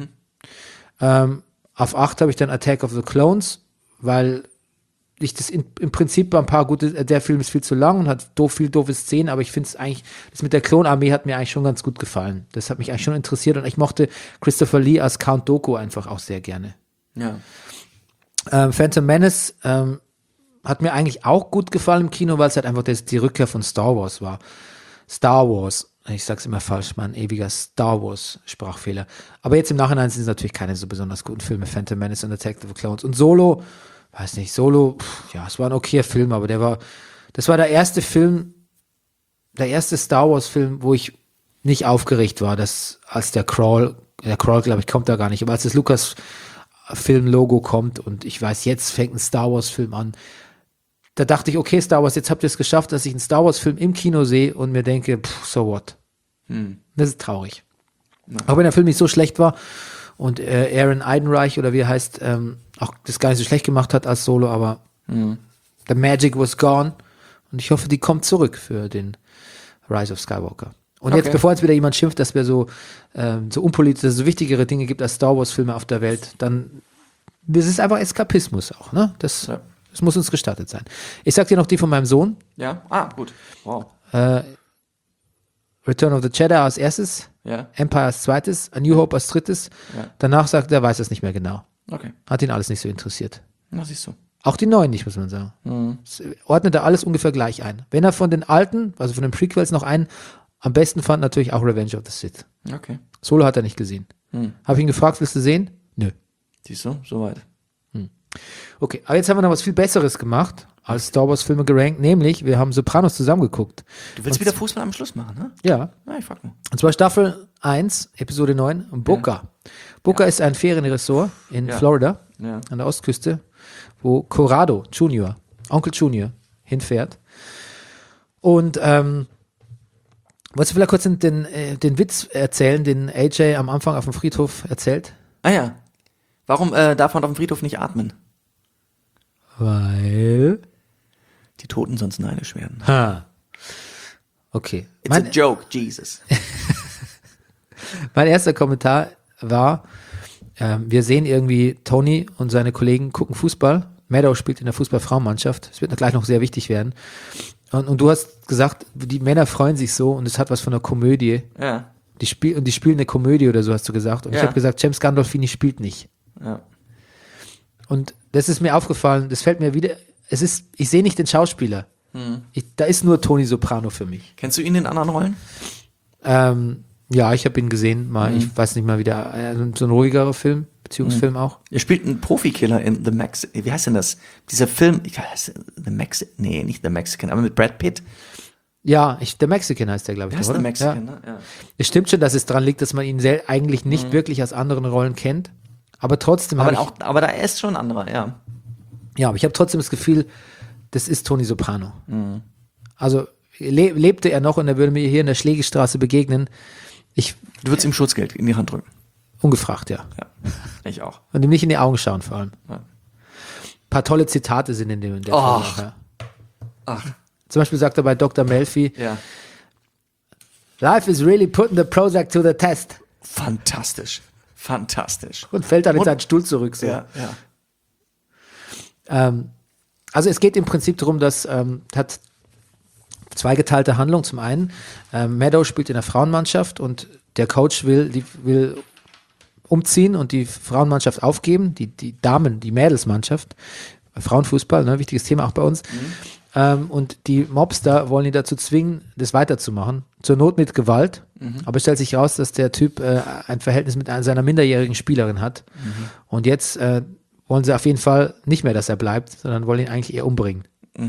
Auf 8 habe ich dann Attack of the Clones, weil ich das im Prinzip ein paar gute, der Film ist viel zu lang und hat viel doofe Szenen, aber ich finde es eigentlich, das mit der Klonarmee hat mir eigentlich schon ganz gut gefallen. Das hat mich eigentlich schon interessiert und ich mochte Christopher Lee als Count Dooku einfach auch sehr gerne. Ja. Phantom Menace hat mir eigentlich auch gut gefallen im Kino, weil es halt einfach die Rückkehr von Star Wars war. Star Wars, ich sag's immer falsch, ein ewiger Star Wars Sprachfehler. Aber jetzt im Nachhinein sind es natürlich keine so besonders guten Filme, Phantom Menace und Attack of the Clones. Und Solo, weiß nicht, es war ein okayer Film, aber das war der erste Star Wars Film, wo ich nicht aufgeregt war, als der Crawl, glaube ich, kommt da gar nicht, aber als das Lucas-Film-Logo kommt und ich weiß, jetzt fängt ein Star Wars Film an, da dachte ich, okay, Star Wars, jetzt habt ihr es geschafft, dass ich einen Star Wars Film im Kino sehe und mir denke, so what? Das ist traurig. Auch wenn der Film nicht so schlecht war und Aaron Eidenreich oder wie er heißt, auch das gar nicht so schlecht gemacht hat als Solo, aber the magic was gone und ich hoffe, die kommt zurück für den Rise of Skywalker. Und jetzt, bevor jetzt wieder jemand schimpft, dass wir so unpolitisch, dass es so wichtigere Dinge gibt als Star Wars Filme auf der Welt, dann das ist einfach Eskapismus auch, ne? Das muss uns gestattet sein. Ich sag dir noch die von meinem Sohn. Ja? Gut. Wow. Return of the Jedi als erstes, Empire als zweites, A New Hope als drittes. Ja. Danach sagt er, weiß es nicht mehr genau. Okay. Hat ihn alles nicht so interessiert. Na, siehst du. Auch die neuen nicht, muss man sagen. Das ordnet er alles ungefähr gleich ein. Wenn er von den alten, also von den Prequels noch einen am besten fand, natürlich auch Revenge of the Sith. Okay. Solo hat er nicht gesehen. Habe ich ihn gefragt, willst du sehen? Nö. Siehst du, soweit. Okay, aber jetzt haben wir noch was viel Besseres gemacht. als Star Wars Filme gerankt, nämlich wir haben Sopranos zusammengeguckt. Du willst wieder Fußball am Schluss machen, ne? Ja. Ja, ich frag mal. Und zwar Staffel 1, Episode 9, Boca. Boca ist ein Ferienresort in Florida, Ja. an der Ostküste, wo Corrado Junior, Onkel Junior, hinfährt. Und wolltest du vielleicht kurz den Witz erzählen, den AJ am Anfang auf dem Friedhof erzählt? Ah ja. Warum darf man auf dem Friedhof nicht atmen? Weil... Die Toten sonst neidisch werden. Ha. Okay. It's a joke, Jesus. Mein erster Kommentar war, wir sehen irgendwie Tony und seine Kollegen gucken Fußball. Meadow spielt in der Fußballfrauenmannschaft. Es wird gleich noch sehr wichtig werden. Und du hast gesagt, die Männer freuen sich so und es hat was von einer Komödie. Ja. Die spielen eine Komödie oder so, hast du gesagt. Und ich Ja. habe gesagt, James Gandolfini spielt nicht. Ja. Und das ist mir aufgefallen, das fällt mir wieder, ich sehe nicht den Schauspieler. Da ist nur Tony Soprano für mich. Kennst du ihn in anderen Rollen? Ja, ich habe ihn gesehen, mal, ich weiß nicht mal wieder, so ein ruhigerer Film, Beziehungsfilm auch. Er spielt einen Profikiller in The Mexican. Wie heißt denn das? Dieser Film, nicht The Mexican, aber mit Brad Pitt. Ja, The Mexican heißt der, glaube ich. Wie heißt oder? The Mexican, Ja. ne? Ja. Es stimmt schon, dass es daran liegt, dass man ihn eigentlich nicht wirklich aus anderen Rollen kennt. Aber trotzdem Aber da ist schon ein anderer, ja. aber ich habe trotzdem das Gefühl, das ist Tony Soprano. Also lebte er noch und er würde mir hier in der Schlägestraße begegnen. Du würdest ihm Schutzgeld in die Hand drücken. Ungefragt, ja. Ja, ich auch. Und ihm nicht in die Augen schauen vor allem. Ja. Ein paar tolle Zitate sind in der Film. Ach. Ja. Ach, Zum Beispiel sagt er bei Dr. Melfi, ja. Life is really putting the Prozac to the test. Fantastisch. Fantastisch. Und fällt dann in seinen Stuhl zurück. So. Ja, ja. Also es geht im Prinzip darum, dass hat zweigeteilte Handlung. Zum einen, Meadow spielt in der Frauenmannschaft und der Coach will umziehen und die Frauenmannschaft aufgeben, die Mädelsmannschaft, Frauenfußball, ne, wichtiges Thema auch bei uns. Und die Mobster wollen ihn dazu zwingen, das weiterzumachen. Zur Not mit Gewalt. Aber es stellt sich raus, dass der Typ ein Verhältnis mit seiner minderjährigen Spielerin hat. Und jetzt wollen sie auf jeden Fall nicht mehr, dass er bleibt, sondern wollen ihn eigentlich eher umbringen.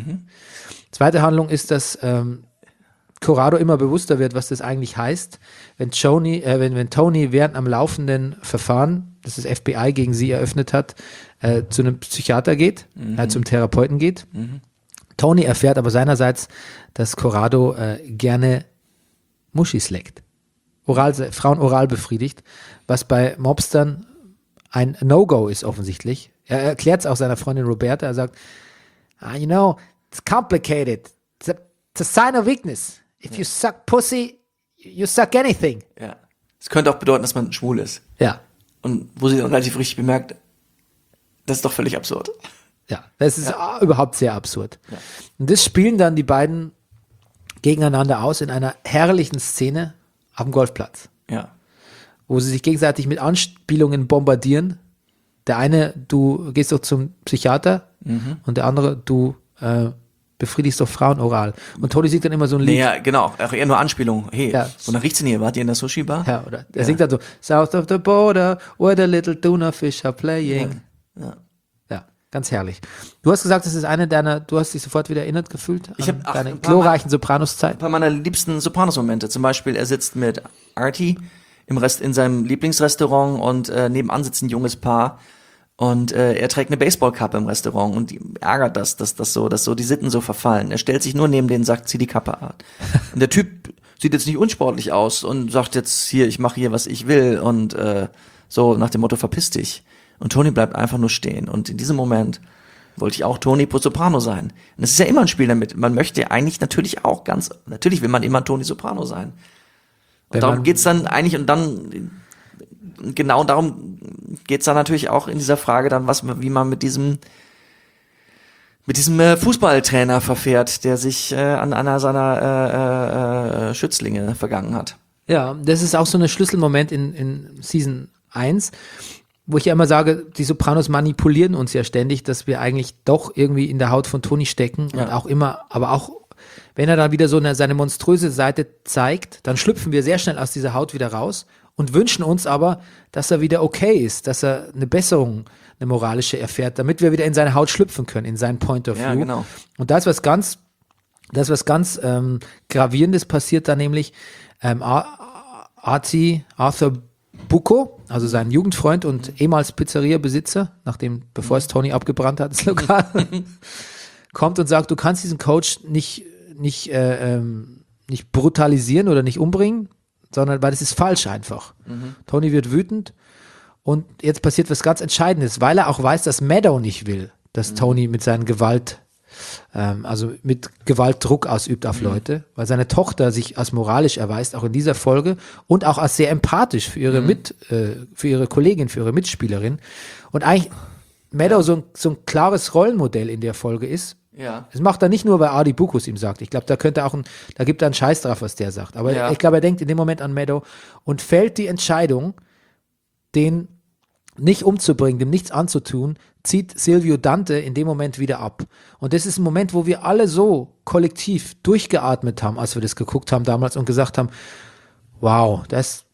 Zweite Handlung ist, dass Corrado immer bewusster wird, was das eigentlich heißt, wenn Tony während am laufenden Verfahren, das das FBI gegen sie eröffnet hat, zu einem Psychiater geht, zum Therapeuten geht. Tony erfährt aber seinerseits, dass Corrado gerne Muschis leckt. Frauen oral befriedigt, was bei Mobstern ein No-Go ist offensichtlich. Er erklärt es auch seiner Freundin Roberta. Er sagt, you know, it's complicated. It's a sign of weakness. If you suck pussy, you suck anything. Ja. Es könnte auch bedeuten, dass man schwul ist. Ja, Und wo sie dann relativ richtig bemerkt, das ist doch völlig absurd. ja. Das ist überhaupt sehr absurd. Ja. Und das spielen dann die beiden gegeneinander aus in einer herrlichen Szene auf dem Golfplatz, Ja. wo sie sich gegenseitig mit Anspielungen bombardieren. Der eine, du gehst doch zum Psychiater und der andere, du befriedigst doch Frauen oral. Und Tony singt dann immer so ein Lied. Nee, ja, genau. Auch eher nur Anspielung. Hey, Ja. wonach riecht's denn hier? Wart ihr in der Sushi-Bar? Ja, oder? Er singt dann so, South of the border, where the little tuna fish are playing. Ja. Ja, ganz herrlich. Du hast gesagt, das ist eine deiner, du hast dich sofort wieder erinnert gefühlt an Ich hab- ach, deine ein paar glorreichen Sopranos-Zeit. Ein paar meiner liebsten Sopranos-Momente. Zum Beispiel, er sitzt mit Artie in seinem Lieblingsrestaurant und nebenan sitzt ein junges Paar und er trägt eine Baseballkappe im Restaurant und die ärgert dass so die Sitten so verfallen. Er stellt sich nur neben den, sagt, zieh die Kappe an. Und der Typ sieht jetzt nicht unsportlich aus und sagt jetzt hier, ich mache hier, was ich will und so nach dem Motto, verpiss dich. Und Tony bleibt einfach nur stehen. Und in diesem Moment wollte ich auch Tony Soprano sein. Und es ist ja immer ein Spiel damit. Man möchte eigentlich natürlich will man immer Tony Soprano sein. Und darum geht's dann eigentlich, und dann, genau darum geht's dann natürlich auch in dieser Frage dann, wie man mit diesem Fußballtrainer verfährt, der sich an einer seiner Schützlinge vergangen hat. Ja, das ist auch so ein Schlüsselmoment in Season 1, wo ich ja immer sage, die Sopranos manipulieren uns ja ständig, dass wir eigentlich doch irgendwie in der Haut von Tony stecken und auch immer, aber auch wenn er dann wieder so seine monströse Seite zeigt, dann schlüpfen wir sehr schnell aus dieser Haut wieder raus und wünschen uns aber, dass er wieder okay ist, dass er eine Besserung eine moralische erfährt, damit wir wieder in seine Haut schlüpfen können, in seinen Point of View. Ja, genau. Und da ist was ganz Gravierendes passiert da nämlich. Arthur Bucco, also sein Jugendfreund und ehemals Pizzeria-Besitzer, bevor es Tony abgebrannt hat, das Lokal, kommt und sagt, du kannst diesen Coach nicht brutalisieren oder nicht umbringen, sondern weil das ist falsch einfach. Tony wird wütend und jetzt passiert was ganz Entscheidendes, weil er auch weiß, dass Meadow nicht will, dass Tony mit seinen mit Gewalt Druck ausübt auf Leute, weil seine Tochter sich als moralisch erweist, auch in dieser Folge und auch als sehr empathisch für ihre für ihre Kollegin, für ihre Mitspielerin und eigentlich Meadow so ein klares Rollenmodell in der Folge ist. Ja. Das macht er nicht nur, weil Adi Buckus ihm sagt. Ich glaube, da gibt er einen Scheiß drauf, was der sagt. Aber ich glaube, er denkt in dem Moment an Meadow und fällt die Entscheidung, den nicht umzubringen, dem nichts anzutun, zieht Silvio Dante in dem Moment wieder ab. Und das ist ein Moment, wo wir alle so kollektiv durchgeatmet haben, als wir das geguckt haben damals und gesagt haben, da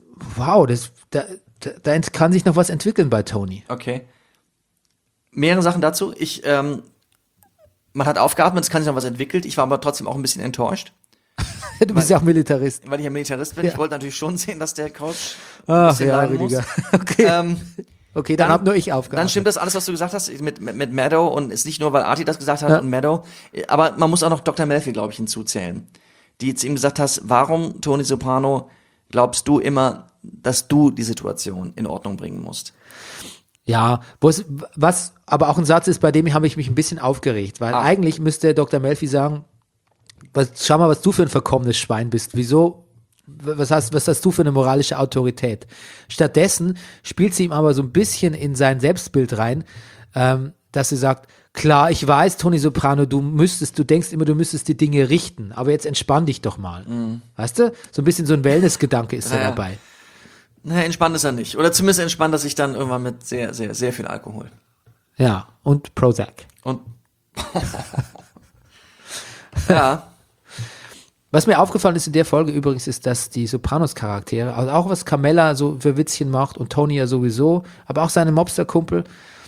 kann sich noch was entwickeln bei Tony. Okay. Mehrere Sachen dazu. Man hat aufgeatmet, es kann sich noch was entwickelt. Ich war aber trotzdem auch ein bisschen enttäuscht, Du bist ja auch Militarist. weil ich ja Militarist bin. Ja. Ich wollte natürlich schon sehen, dass der Coach Ach bisschen ja, leiden muss. Rüdiger. Okay, okay, dann hab nur ich aufgeatmet. Dann stimmt das alles, was du gesagt hast mit Meadow und ist nicht nur, weil Artie das gesagt hat und Meadow, aber man muss auch noch Dr. Melfi, glaube ich, hinzuzählen, die zu ihm gesagt hast, warum, Tony Soprano, glaubst du immer, dass du die Situation in Ordnung bringen musst? Ja, was aber auch ein Satz ist, bei dem habe ich mich ein bisschen aufgeregt, weil eigentlich müsste Dr. Melfi sagen, schau mal, was du für ein verkommenes Schwein bist. Wieso? Was hast du für eine moralische Autorität? Stattdessen spielt sie ihm aber so ein bisschen in sein Selbstbild rein, dass sie sagt, klar, ich weiß, Tony Soprano, du denkst immer, du müsstest die Dinge richten, aber jetzt entspann dich doch mal. Weißt du? So ein bisschen so ein Wellness-Gedanke ist da dabei. Naja, entspannt ist er nicht. Oder zumindest entspannt er sich dann irgendwann mit sehr, sehr, sehr viel Alkohol. Ja, und Prozac. Und ja. Was mir aufgefallen ist in der Folge übrigens, ist, dass die Sopranos-Charaktere, also auch was Carmella so für Witzchen macht und Tony ja sowieso, aber auch seine Mobster-Kumpel,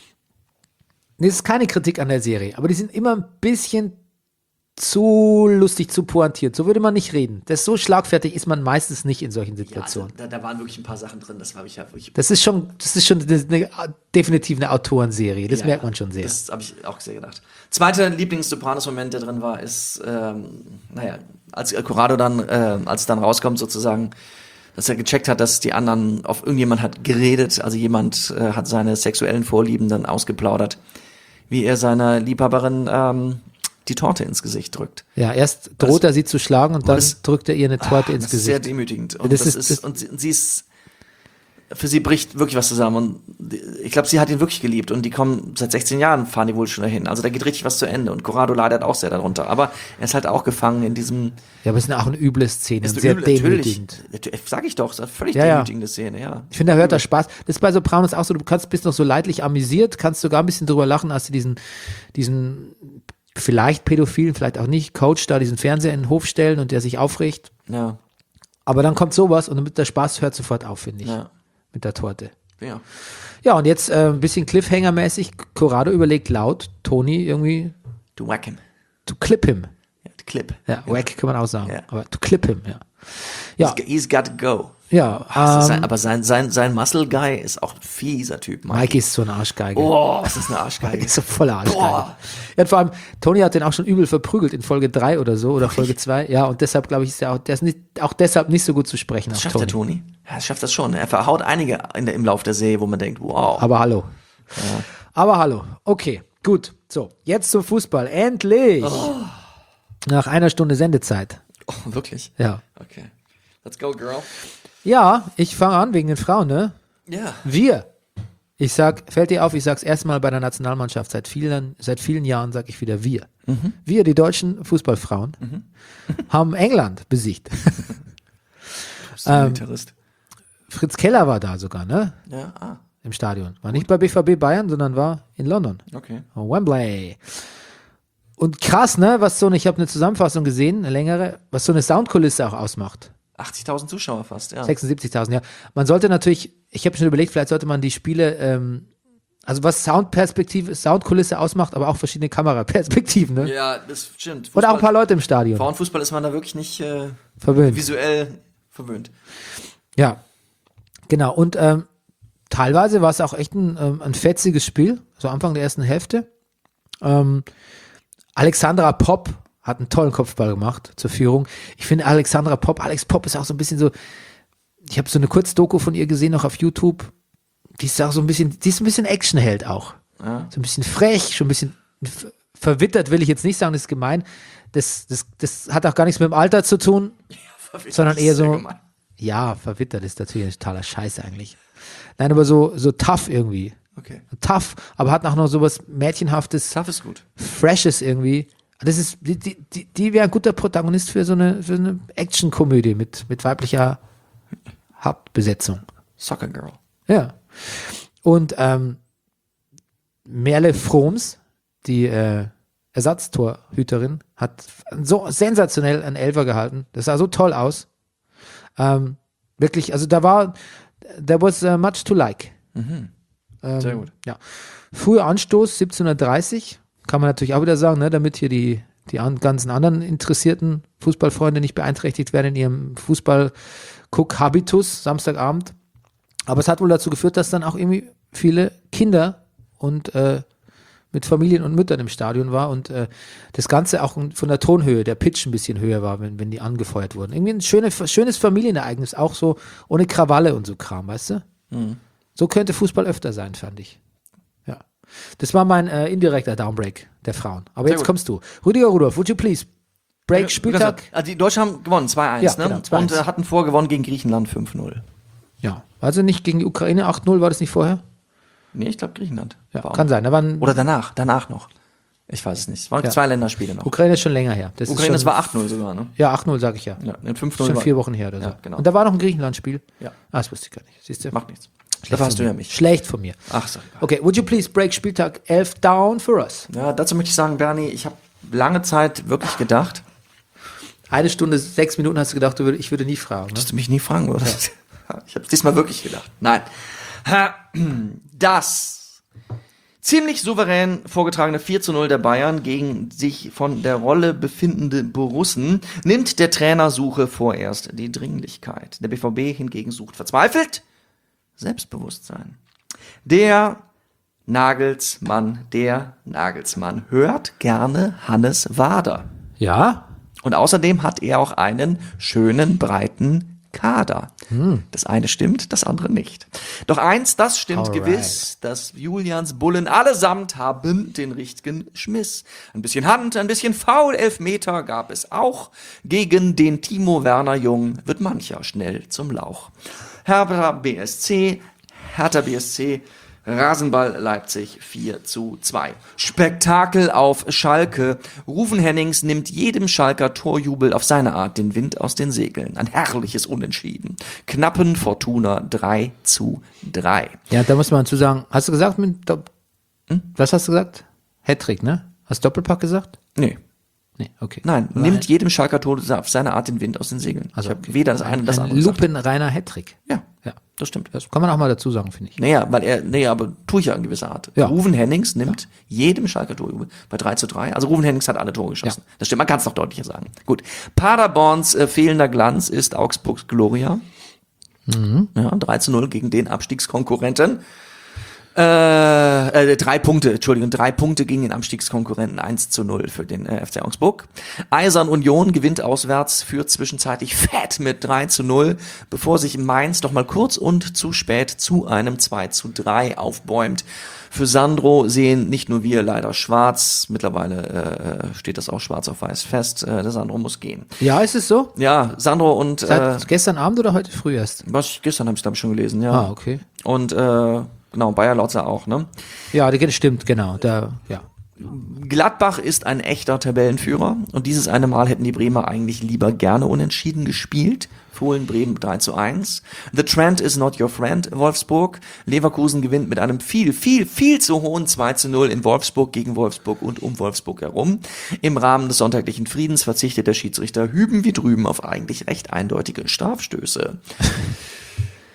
das ist keine Kritik an der Serie, aber die sind immer ein bisschen zu lustig, zu pointiert. So würde man nicht reden. So schlagfertig ist man meistens nicht in solchen Situationen. Ja, da waren wirklich ein paar Sachen drin, das habe ich ja wirklich. Das ist schon definitiv eine Autorenserie. Das merkt man schon sehr. Das habe ich auch sehr gedacht. Zweiter Lieblings-Sopranos-Moment, der drin war, ist, als Corrado dann, als es dann rauskommt sozusagen, dass er gecheckt hat, dass die anderen auf irgendjemand hat geredet, also jemand hat seine sexuellen Vorlieben dann ausgeplaudert, wie er seiner Liebhaberin die Torte ins Gesicht drückt. Ja, erst droht er sie zu schlagen und dann drückt er ihr eine Torte ins Das ist sehr Gesicht. demütigend. Und Das das ist- ist, und sie ist, für sie bricht wirklich was zusammen. Und ich glaube, sie hat ihn wirklich geliebt. Und die kommen, seit 16 Jahren fahren die wohl schon dahin. Also da geht richtig was zu Ende. Und Corrado leidet auch sehr darunter. Aber er ist halt auch gefangen in diesem, Ja, aber es ist auch eine üble Szene ist und sehr natürlich, demütigend. sag ich doch, ist eine völlig Ja, ja. demütigende Szene, ja. Ich finde, da hört er Spaß. Das ist bei Sopranos auch so, bist noch so leidlich amüsiert, kannst sogar ein bisschen drüber lachen, als sie diesen vielleicht Pädophilen, vielleicht auch nicht, Coach da diesen Fernseher in den Hof stellen und der sich aufregt. Ja, Aber dann kommt sowas und der Spaß hört sofort auf, finde ich. ja, Mit der Torte. ja. Ja, und jetzt ein bisschen Cliffhanger-mäßig. Corrado überlegt laut, Tony irgendwie To whack him. to clip him. Ja, the clip. Ja, wack kann man auch sagen. Ja. Aber to clip him, ja. Ja, He's got to go. ja. Aber sein Muscle Guy ist auch ein fieser Typ, Mike ist so eine Arschgeige. Oh, was ist eine Arschgeige. Ist so voller Arschgeige. Boah. Ja, und vor allem, Tony hat den auch schon übel verprügelt in Folge 3 oder so, oder Folge 2. Ja, und deshalb, glaube ich, der ist auch deshalb nicht so gut zu sprechen. Das auf schafft der Tony. Ja, das schafft das schon. Er verhaut einige im Lauf der Serie, wo man denkt, wow. Aber hallo. Aber hallo. Okay, gut. So, jetzt zum Fußball. Endlich! Nach einer Stunde Sendezeit. Oh, wirklich? Ja. Okay. Let's go, girl. Ja, ich fange an wegen den Frauen, ne? Ja. Wir. Fällt dir auf, ich sag's erstmal bei der Nationalmannschaft seit vielen Jahren, sage ich wieder wir. Wir, die deutschen Fußballfrauen, haben England besiegt. Militarist. Fritz Keller war da sogar, ne? Ja, Im Stadion. War nicht bei BVB Bayern, sondern war in London. okay. Oh, Wembley. Und krass, ne? Ich habe eine Zusammenfassung gesehen, eine längere, was so eine Soundkulisse auch ausmacht. 80.000 Zuschauer fast, ja. 76.000, ja. Man sollte natürlich, ich habe schon überlegt, vielleicht sollte man die Spiele also was Soundperspektive, Soundkulisse ausmacht, aber auch verschiedene Kameraperspektiven, ne? Ja, das stimmt. Oder auch ein paar Leute im Stadion. Frauenfußball ist man da wirklich nicht Verwöhnt. visuell verwöhnt. Ja, genau. Und teilweise war es auch echt ein fetziges Spiel, so Anfang der ersten Hälfte. Alexandra Popp hat einen tollen Kopfball gemacht zur Führung. Ich finde Alex Popp ist auch so ein bisschen so, ich habe so eine Kurzdoku von ihr gesehen, noch auf YouTube. Die ist auch so ein bisschen Actionheld auch. Ja. So ein bisschen frech, schon ein bisschen verwittert, will ich jetzt nicht sagen, das ist gemein. Das hat auch gar nichts mit dem Alter zu tun, sondern eher so, ja, verwittert ist natürlich ein totaler Scheiß eigentlich. Nein, aber so tough irgendwie. Okay. Tough, aber hat auch noch sowas Mädchenhaftes, Tough ist gut. Freshes irgendwie. Das ist, die wäre ein guter Protagonist für so eine Actionkomödie mit weiblicher Hauptbesetzung. Soccer Girl. Ja. Und Merle Froms, die Ersatztorhüterin, hat so sensationell einen Elfer gehalten. Das sah so toll aus. Wirklich, also there was much to like. Sehr gut. Ja. Früher Anstoß 17:30, kann man natürlich auch wieder sagen, ne, damit hier die ganzen anderen interessierten Fußballfreunde nicht beeinträchtigt werden in ihrem Fußball-Guck-Habitus Samstagabend. Aber es hat wohl dazu geführt, dass dann auch irgendwie viele Kinder und mit Familien und Müttern im Stadion war und das Ganze auch von der Tonhöhe, der Pitch ein bisschen höher war, wenn die angefeuert wurden. Irgendwie ein schönes Familienereignis, auch so ohne Krawalle und so Kram, weißt du? So könnte Fußball öfter sein, fand ich. Ja. Das war mein indirekter Downbreak der Frauen. Aber Sehr jetzt gut. kommst du. Rüdiger Rudolph, would you please break Spieltag? Also die Deutschen haben gewonnen, 2-1, Ja, ne? genau, 2-1. Und hatten vorgewonnen gegen Griechenland 5-0. Ja. Also nicht gegen die Ukraine 8-0, war das nicht vorher? Nee, ich glaube Griechenland. Ja, War auch- kann sein. Da waren Oder danach noch. Ich weiß es nicht. Es waren Ja. 2 Länderspiele noch. Ukraine ist schon länger her. Das Ukraine, ist das schon, war 8-0 sogar, ne? Ja, 8-0 sage ich ja. Ja, in 5-0 Schon war- 4 Wochen her oder so. Ja, genau. Und da war noch ein Griechenland-Spiel. Ja. Ah, das wusste ich gar nicht. Siehst du? Macht nichts. Schlecht Dafür hast von du ja mir. mich. Schlecht von mir. Ach, ist doch egal. Okay, would you please break Spieltag 11 down for us? Ja, dazu möchte ich sagen, Bernie, ich habe lange Zeit wirklich gedacht, 1 Stunde, 6 Minuten hast du gedacht, ich würde nie fragen. Ne? dass du mich nie fragen würdest. Ich habe es diesmal wirklich gedacht. Nein. Das ziemlich souverän vorgetragene 4-0 der Bayern gegen sich von der Rolle befindende Borussen nimmt der Trainersuche vorerst die Dringlichkeit. Der BVB hingegen sucht verzweifelt Selbstbewusstsein. Der Nagelsmann hört gerne Hannes Wader. Ja? Und außerdem hat er auch einen schönen, breiten Kader. Das eine stimmt, das andere nicht. Doch eins, das stimmt Alright. gewiss, dass Julians Bullen allesamt haben den richtigen Schmiss. Ein bisschen Hand, ein bisschen Foul, Elfmeter gab es auch. Gegen den Timo Werner Jung wird mancher schnell zum Lauch. Hertha BSC, Rasenball Leipzig 4:2. Spektakel auf Schalke. Rufen Hennings nimmt jedem Schalker Torjubel auf seine Art den Wind aus den Segeln. Ein herrliches Unentschieden. Knappen Fortuna 3:3. Ja, da muss man zu sagen, hast du gesagt, was hast du gesagt? Hattrick, ne? Hast du Doppelpack gesagt? Nee. Nee, okay. Nein, Aber nimmt jedem Schalker Tor auf seine Art den Wind aus den Segeln. Also, Ich habe weder das eine noch das ein andere gesagt. lupenreiner Hattrick. Ja, Ja, das stimmt. das kann man auch mal dazu sagen, finde ich. Naja, aber tue ich ja in gewisser Art. Ja. Rufen Hennings nimmt jedem Schalker Torjubel bei 3:3. Also Rufen Hennings hat alle Tore geschossen. Ja. Das stimmt, man kann es noch deutlicher sagen. Gut. Paderborns fehlender Glanz ist Augsburgs Gloria. Ja, 3:0 gegen den Abstiegskonkurrenten. 3 Punkte gegen den Abstiegskonkurrenten, 1:0 für den FC Augsburg. Eisern Union gewinnt auswärts, führt zwischenzeitlich fett mit 3:0, bevor sich Mainz doch mal kurz und zu spät zu einem 2:3 aufbäumt. Für Sandro sehen nicht nur wir leider schwarz, mittlerweile steht das auch schwarz auf weiß fest, der Sandro muss gehen. Ja, ist es so? Ja, Sandro und Seit gestern Abend oder heute früh erst? gestern habe ich glaube ich schon gelesen, ja. Ah, okay. Und genau, Bayer Lotzer auch, ne? Ja, das stimmt, genau. Ja. Gladbach ist ein echter Tabellenführer und dieses eine Mal hätten die Bremer eigentlich lieber gerne unentschieden gespielt. Fohlen Bremen 3:1. The trend is not your friend, Wolfsburg. Leverkusen gewinnt mit einem viel zu hohen 2:0 in Wolfsburg gegen Wolfsburg und um Wolfsburg herum. Im Rahmen des sonntaglichen Friedens verzichtet der Schiedsrichter hüben wie drüben auf eigentlich recht eindeutige Strafstöße.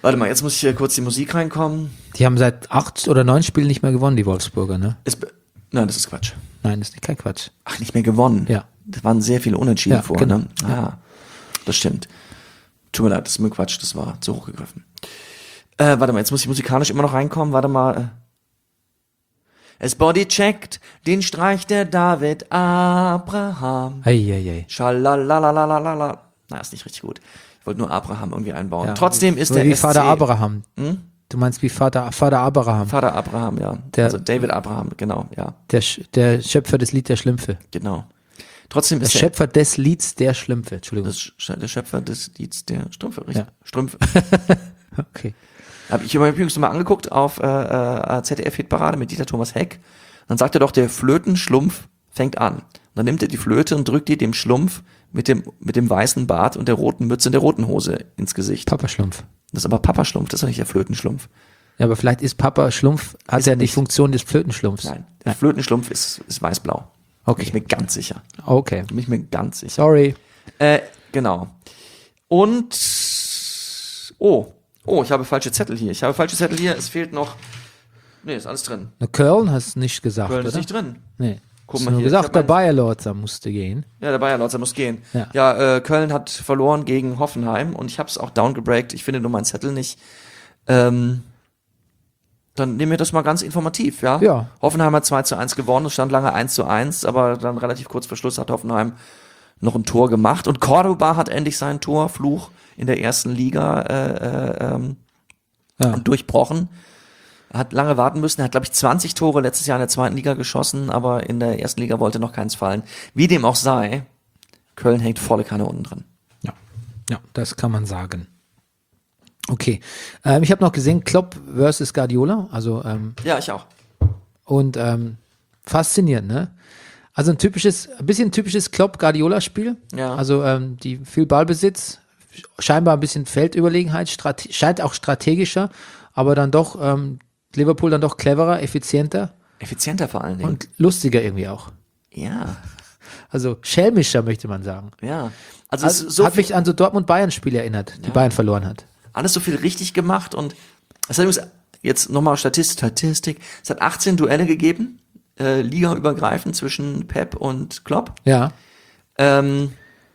Warte mal, jetzt muss ich hier kurz die Musik reinkommen. Die haben seit 8 oder 9 Spielen nicht mehr gewonnen, die Wolfsburger, ne? Nein, das ist Quatsch. Nein, das ist kein Quatsch. Ach, nicht mehr gewonnen. Ja. Das waren sehr viele Unentschieden Ja, vor, genau. ne? Ah, das stimmt. Tut mir leid, das ist mir Quatsch, das war zu hoch gegriffen. Warte mal, jetzt muss ich musikalisch immer noch reinkommen. Warte mal. Es bodycheckt den Streich der David Abraham. Eieiei. Schalalalalala. Na, ist nicht richtig gut. Ich wollte nur Abraham irgendwie einbauen. Ja. Trotzdem ist So der wie SC Vater Abraham. Du meinst wie Vater Abraham, Vater Abraham, ja. Also David Abraham, genau, ja. der Schöpfer des Lied der Schlümpfe. Genau. Trotzdem Der ist Schöpfer des Lieds der Schlümpfe, Entschuldigung. der Schöpfer des Lieds der Strümpfe, richtig? Ja. Strümpfe. Okay. Habe ich übrigens mal angeguckt auf ZDF-Hitparade mit Dieter Thomas Heck. Dann sagt er doch, der Flötenschlumpf fängt an. Und dann nimmt er die Flöte und drückt die dem Schlumpf mit dem weißen Bart und der roten Mütze und der roten Hose ins Gesicht. Papa Schlumpf. Das ist aber Papa Schlumpf, das ist doch nicht der Flötenschlumpf. Ja, aber vielleicht ist Papa Schlumpf, hat Ist er die nicht. Funktion des Flötenschlumpfs. Nein, der Flötenschlumpf ist weiß-blau. Okay. Bin ich mir ganz sicher. Okay. Bin ich mir ganz sicher. Sorry. Genau. Und, ich habe falsche Zettel hier. Es fehlt noch, nee, ist alles drin. Na, Köln hast du nicht gesagt, Köln oder? ist nicht drin. Nee. Guck Hast mal nur hier, ich gesagt, hab der mein- Bayer Lorzer musste gehen. Ja, der Bayer Lorzer muss gehen. Ja. Köln hat verloren gegen Hoffenheim und ich habe es auch downgebreakt. Ich finde nur meinen Zettel nicht. Dann nehmen wir das mal ganz informativ, ja? Ja. Hoffenheim hat 2:1 gewonnen, es stand lange 1:1, aber dann relativ kurz vor Schluss hat Hoffenheim noch ein Tor gemacht und Cordoba hat endlich seinen Torfluch in der ersten Liga durchbrochen. Er hat lange warten müssen, er hat, glaube ich, 20 Tore letztes Jahr in der zweiten Liga geschossen, aber in der ersten Liga wollte noch keins fallen. Wie dem auch sei, Köln hängt volle Kanne unten drin. Ja, das kann man sagen. Okay. Ich habe noch gesehen, Klopp versus Guardiola. Also, Ja, ich auch. und faszinierend, ne? Also ein bisschen typisches Klopp-Guardiola-Spiel. Ja. Also die viel Ballbesitz, scheinbar ein bisschen Feldüberlegenheit, scheint auch strategischer, aber dann doch Liverpool dann doch cleverer, effizienter Effizienter vor allen Dingen. und lustiger irgendwie auch. Ja, Also schelmischer, möchte man sagen. ja. Also, es Also, ist so hat mich an so Dortmund-Bayern-Spiele erinnert, die Bayern verloren hat. alles so viel richtig gemacht und es hat übrigens jetzt nochmal Statistik, es hat 18 Duelle gegeben, ligaübergreifend zwischen Pep und Klopp. Ja. Nee,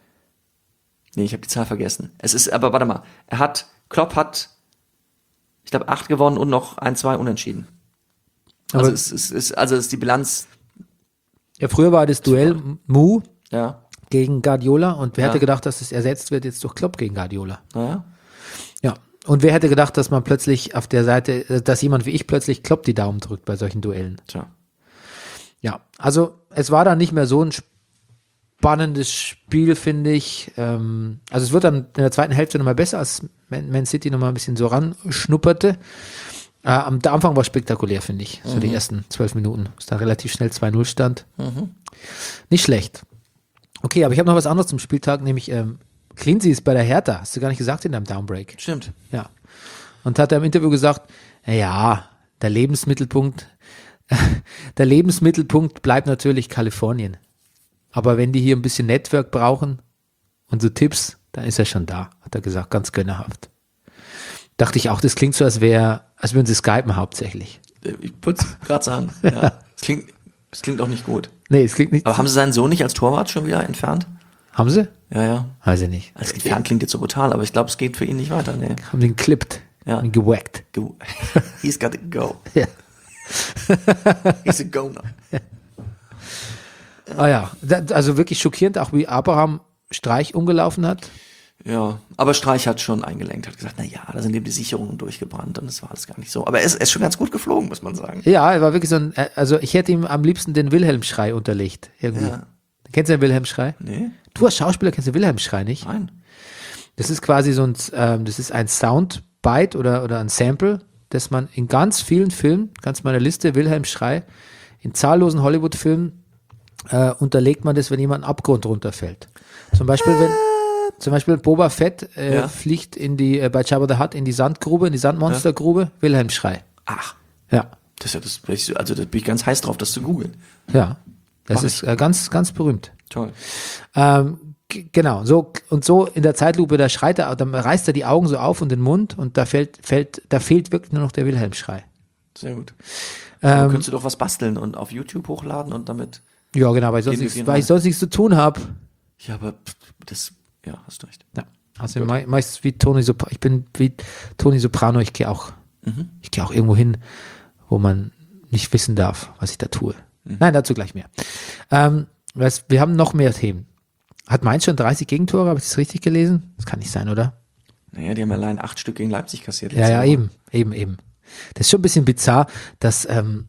ich habe die Zahl vergessen. Es ist, aber warte mal, Klopp hat, ich glaube, 8 gewonnen und noch 1-2 unentschieden. Also Aber- es ist die Bilanz, Ja, früher war das Duell Mu ja, gegen Guardiola und wer Ja. hätte gedacht, dass es ersetzt wird jetzt durch Klopp gegen Guardiola? naja. Ja. Und wer hätte gedacht, dass man plötzlich auf der Seite, dass jemand wie ich plötzlich Klopp die Daumen drückt bei solchen Duellen? Tja. Ja, also es war dann nicht mehr so ein spannendes Spiel, finde ich. Also es wird dann in der zweiten Hälfte nochmal besser, als Man City nochmal ein bisschen so ranschnupperte. Am Anfang war spektakulär, finde ich. So die ersten 12 Minuten. Ist dann relativ schnell 2-0 stand. Nicht schlecht. Okay, aber ich habe noch was anderes zum Spieltag, nämlich Cleansey ist bei der Hertha. Hast du gar nicht gesagt in deinem Downbreak. Stimmt. Ja. Und hat er im Interview gesagt, ja, der Lebensmittelpunkt bleibt natürlich Kalifornien. Aber wenn die hier ein bisschen Network brauchen und so Tipps, dann ist er schon da, hat er gesagt, ganz gönnerhaft. Dachte ich auch, das klingt so, als würden sie skypen hauptsächlich. Ich wollte gerade sagen, ja. Es klingt auch nicht gut. Nee, es klingt nicht. Aber haben sie seinen Sohn nicht als Torwart schon wieder entfernt? Haben sie? Ja, ja. Weiß ich nicht. Als entfernt klingt jetzt so brutal, aber ich glaube, es geht für ihn nicht weiter. Nee. Haben den clipped. Ja. Haben ihn gewackt. He's got to go. Ja. He's a goner. Ah ja, also wirklich schockierend, auch wie Abraham Streich umgelaufen hat. Ja, aber Streich hat schon eingelenkt, hat gesagt, na ja, da sind eben die Sicherungen durchgebrannt und das war alles gar nicht so. Aber er ist schon ganz gut geflogen, muss man sagen. Ja, er war wirklich so ein, also ich hätte ihm am liebsten den Wilhelm-Schrei unterlegt. Irgendwie. Ja. Kennst du den Wilhelm-Schrei? Nee, Du als Schauspieler kennst den Wilhelm-Schrei nicht? nein. Das ist quasi so ein, das ist ein Soundbite oder ein Sample, das man in ganz vielen Filmen, ganz meiner Liste, Wilhelm-Schrei, in zahllosen Hollywood-Filmen unterlegt man das, wenn jemand einen Abgrund runterfällt. Zum Beispiel, wenn Boba Fett Ja. fliegt bei Jabba the Hutt in die Sandgrube, in die Sandmonstergrube, Wilhelm-Schrei. Ach, Ja, das ist ja da bin ich ganz heiß drauf, das zu googeln. ja. Das Mach ist ganz, ganz berühmt. Toll. Genau, so und so in der Zeitlupe, da schreit er, dann reißt er die Augen so auf und den Mund und da fehlt wirklich nur noch der Wilhelm-Schrei. Sehr gut. Könntest du doch was basteln und auf YouTube hochladen und damit. Ja, genau, weil ich sonst nichts zu tun habe. Ja, aber hast du recht. Ja. Also meistens wie Toni Soprano, ich bin wie Toni Soprano, ich gehe auch irgendwo hin, wo man nicht wissen darf, was ich da tue. Nein, dazu gleich mehr. Wir haben noch mehr Themen. Hat Mainz schon 30 Gegentore? Habe ich das richtig gelesen? Das kann nicht sein, oder? Naja, die haben allein 8 Stück gegen Leipzig kassiert. Ja, eben. Das ist schon ein bisschen bizarr, dass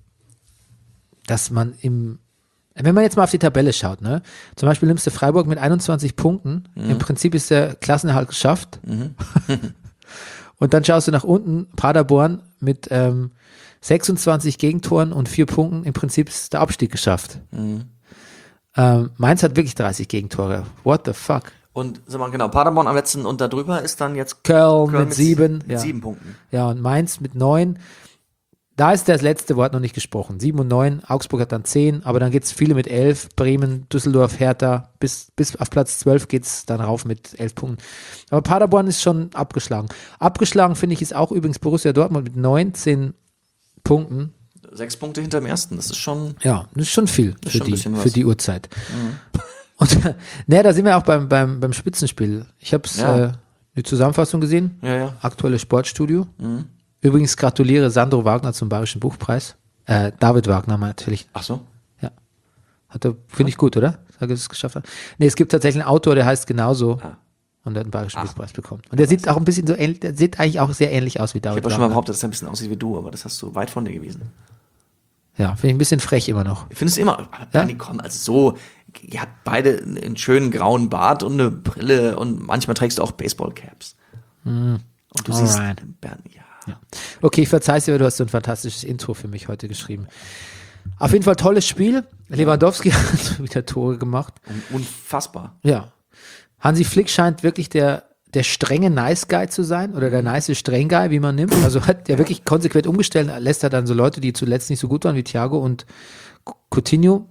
man wenn man jetzt mal auf die Tabelle schaut, ne? Zum Beispiel nimmst du Freiburg mit 21 Punkten. Im Prinzip ist der Klassenerhalt geschafft. Und dann schaust du nach unten, Paderborn mit 26 Gegentoren und 4 Punkten. Im Prinzip ist der Abstieg geschafft. Mainz hat wirklich 30 Gegentore. What the fuck? Und sag mal genau, Paderborn am letzten und da drüber ist dann jetzt Köln mit 7. Mit 7 Punkten. Ja, und Mainz mit 9. Da ist das letzte Wort noch nicht gesprochen. 7 und 9, Augsburg hat dann 10, aber dann geht's viele mit 11, Bremen, Düsseldorf, Hertha, bis auf Platz 12 geht's dann rauf mit 11 Punkten. Aber Paderborn ist schon abgeschlagen. Abgeschlagen, finde ich, ist auch übrigens Borussia Dortmund mit 19 Punkten. 6 Punkte hinter dem ersten, das ist schon. Ja, das ist schon viel ist schon für die Uhrzeit. Und da sind wir auch beim Spitzenspiel. Ich habe die Zusammenfassung gesehen. Ja. Aktuelles Sportstudio. Übrigens gratuliere Sandro Wagner zum Bayerischen Buchpreis. David Wagner natürlich. Ach so. Ja. Finde ich gut, oder? Dass er es geschafft hat. Nee, es gibt tatsächlich einen Autor, der heißt genauso. Und der hat einen Bayerischen Buchpreis bekommen. Und der sieht auch ein bisschen so ähnlich, der sieht eigentlich auch sehr ähnlich aus wie David Ich habe Wagner. schon mal behauptet, dass er ein bisschen aussieht wie du, aber das hast du weit von dir gewesen. Ja, finde ich ein bisschen frech immer noch. Ich finde es immer, Bernie, komm, also so, ihr habt beide einen schönen grauen Bart und eine Brille und manchmal trägst du auch Baseballcaps. Und du siehst, Bernie, ja. Okay, ich verzeih's dir, du hast so ein fantastisches Intro für mich heute geschrieben. Auf jeden Fall tolles Spiel. Lewandowski hat wieder Tore gemacht. Unfassbar. Ja. Hansi Flick scheint wirklich der strenge Nice Guy zu sein oder der nice streng Guy, wie man nimmt. Also hat der wirklich konsequent umgestellt, lässt er dann so Leute, die zuletzt nicht so gut waren, wie Thiago und Coutinho.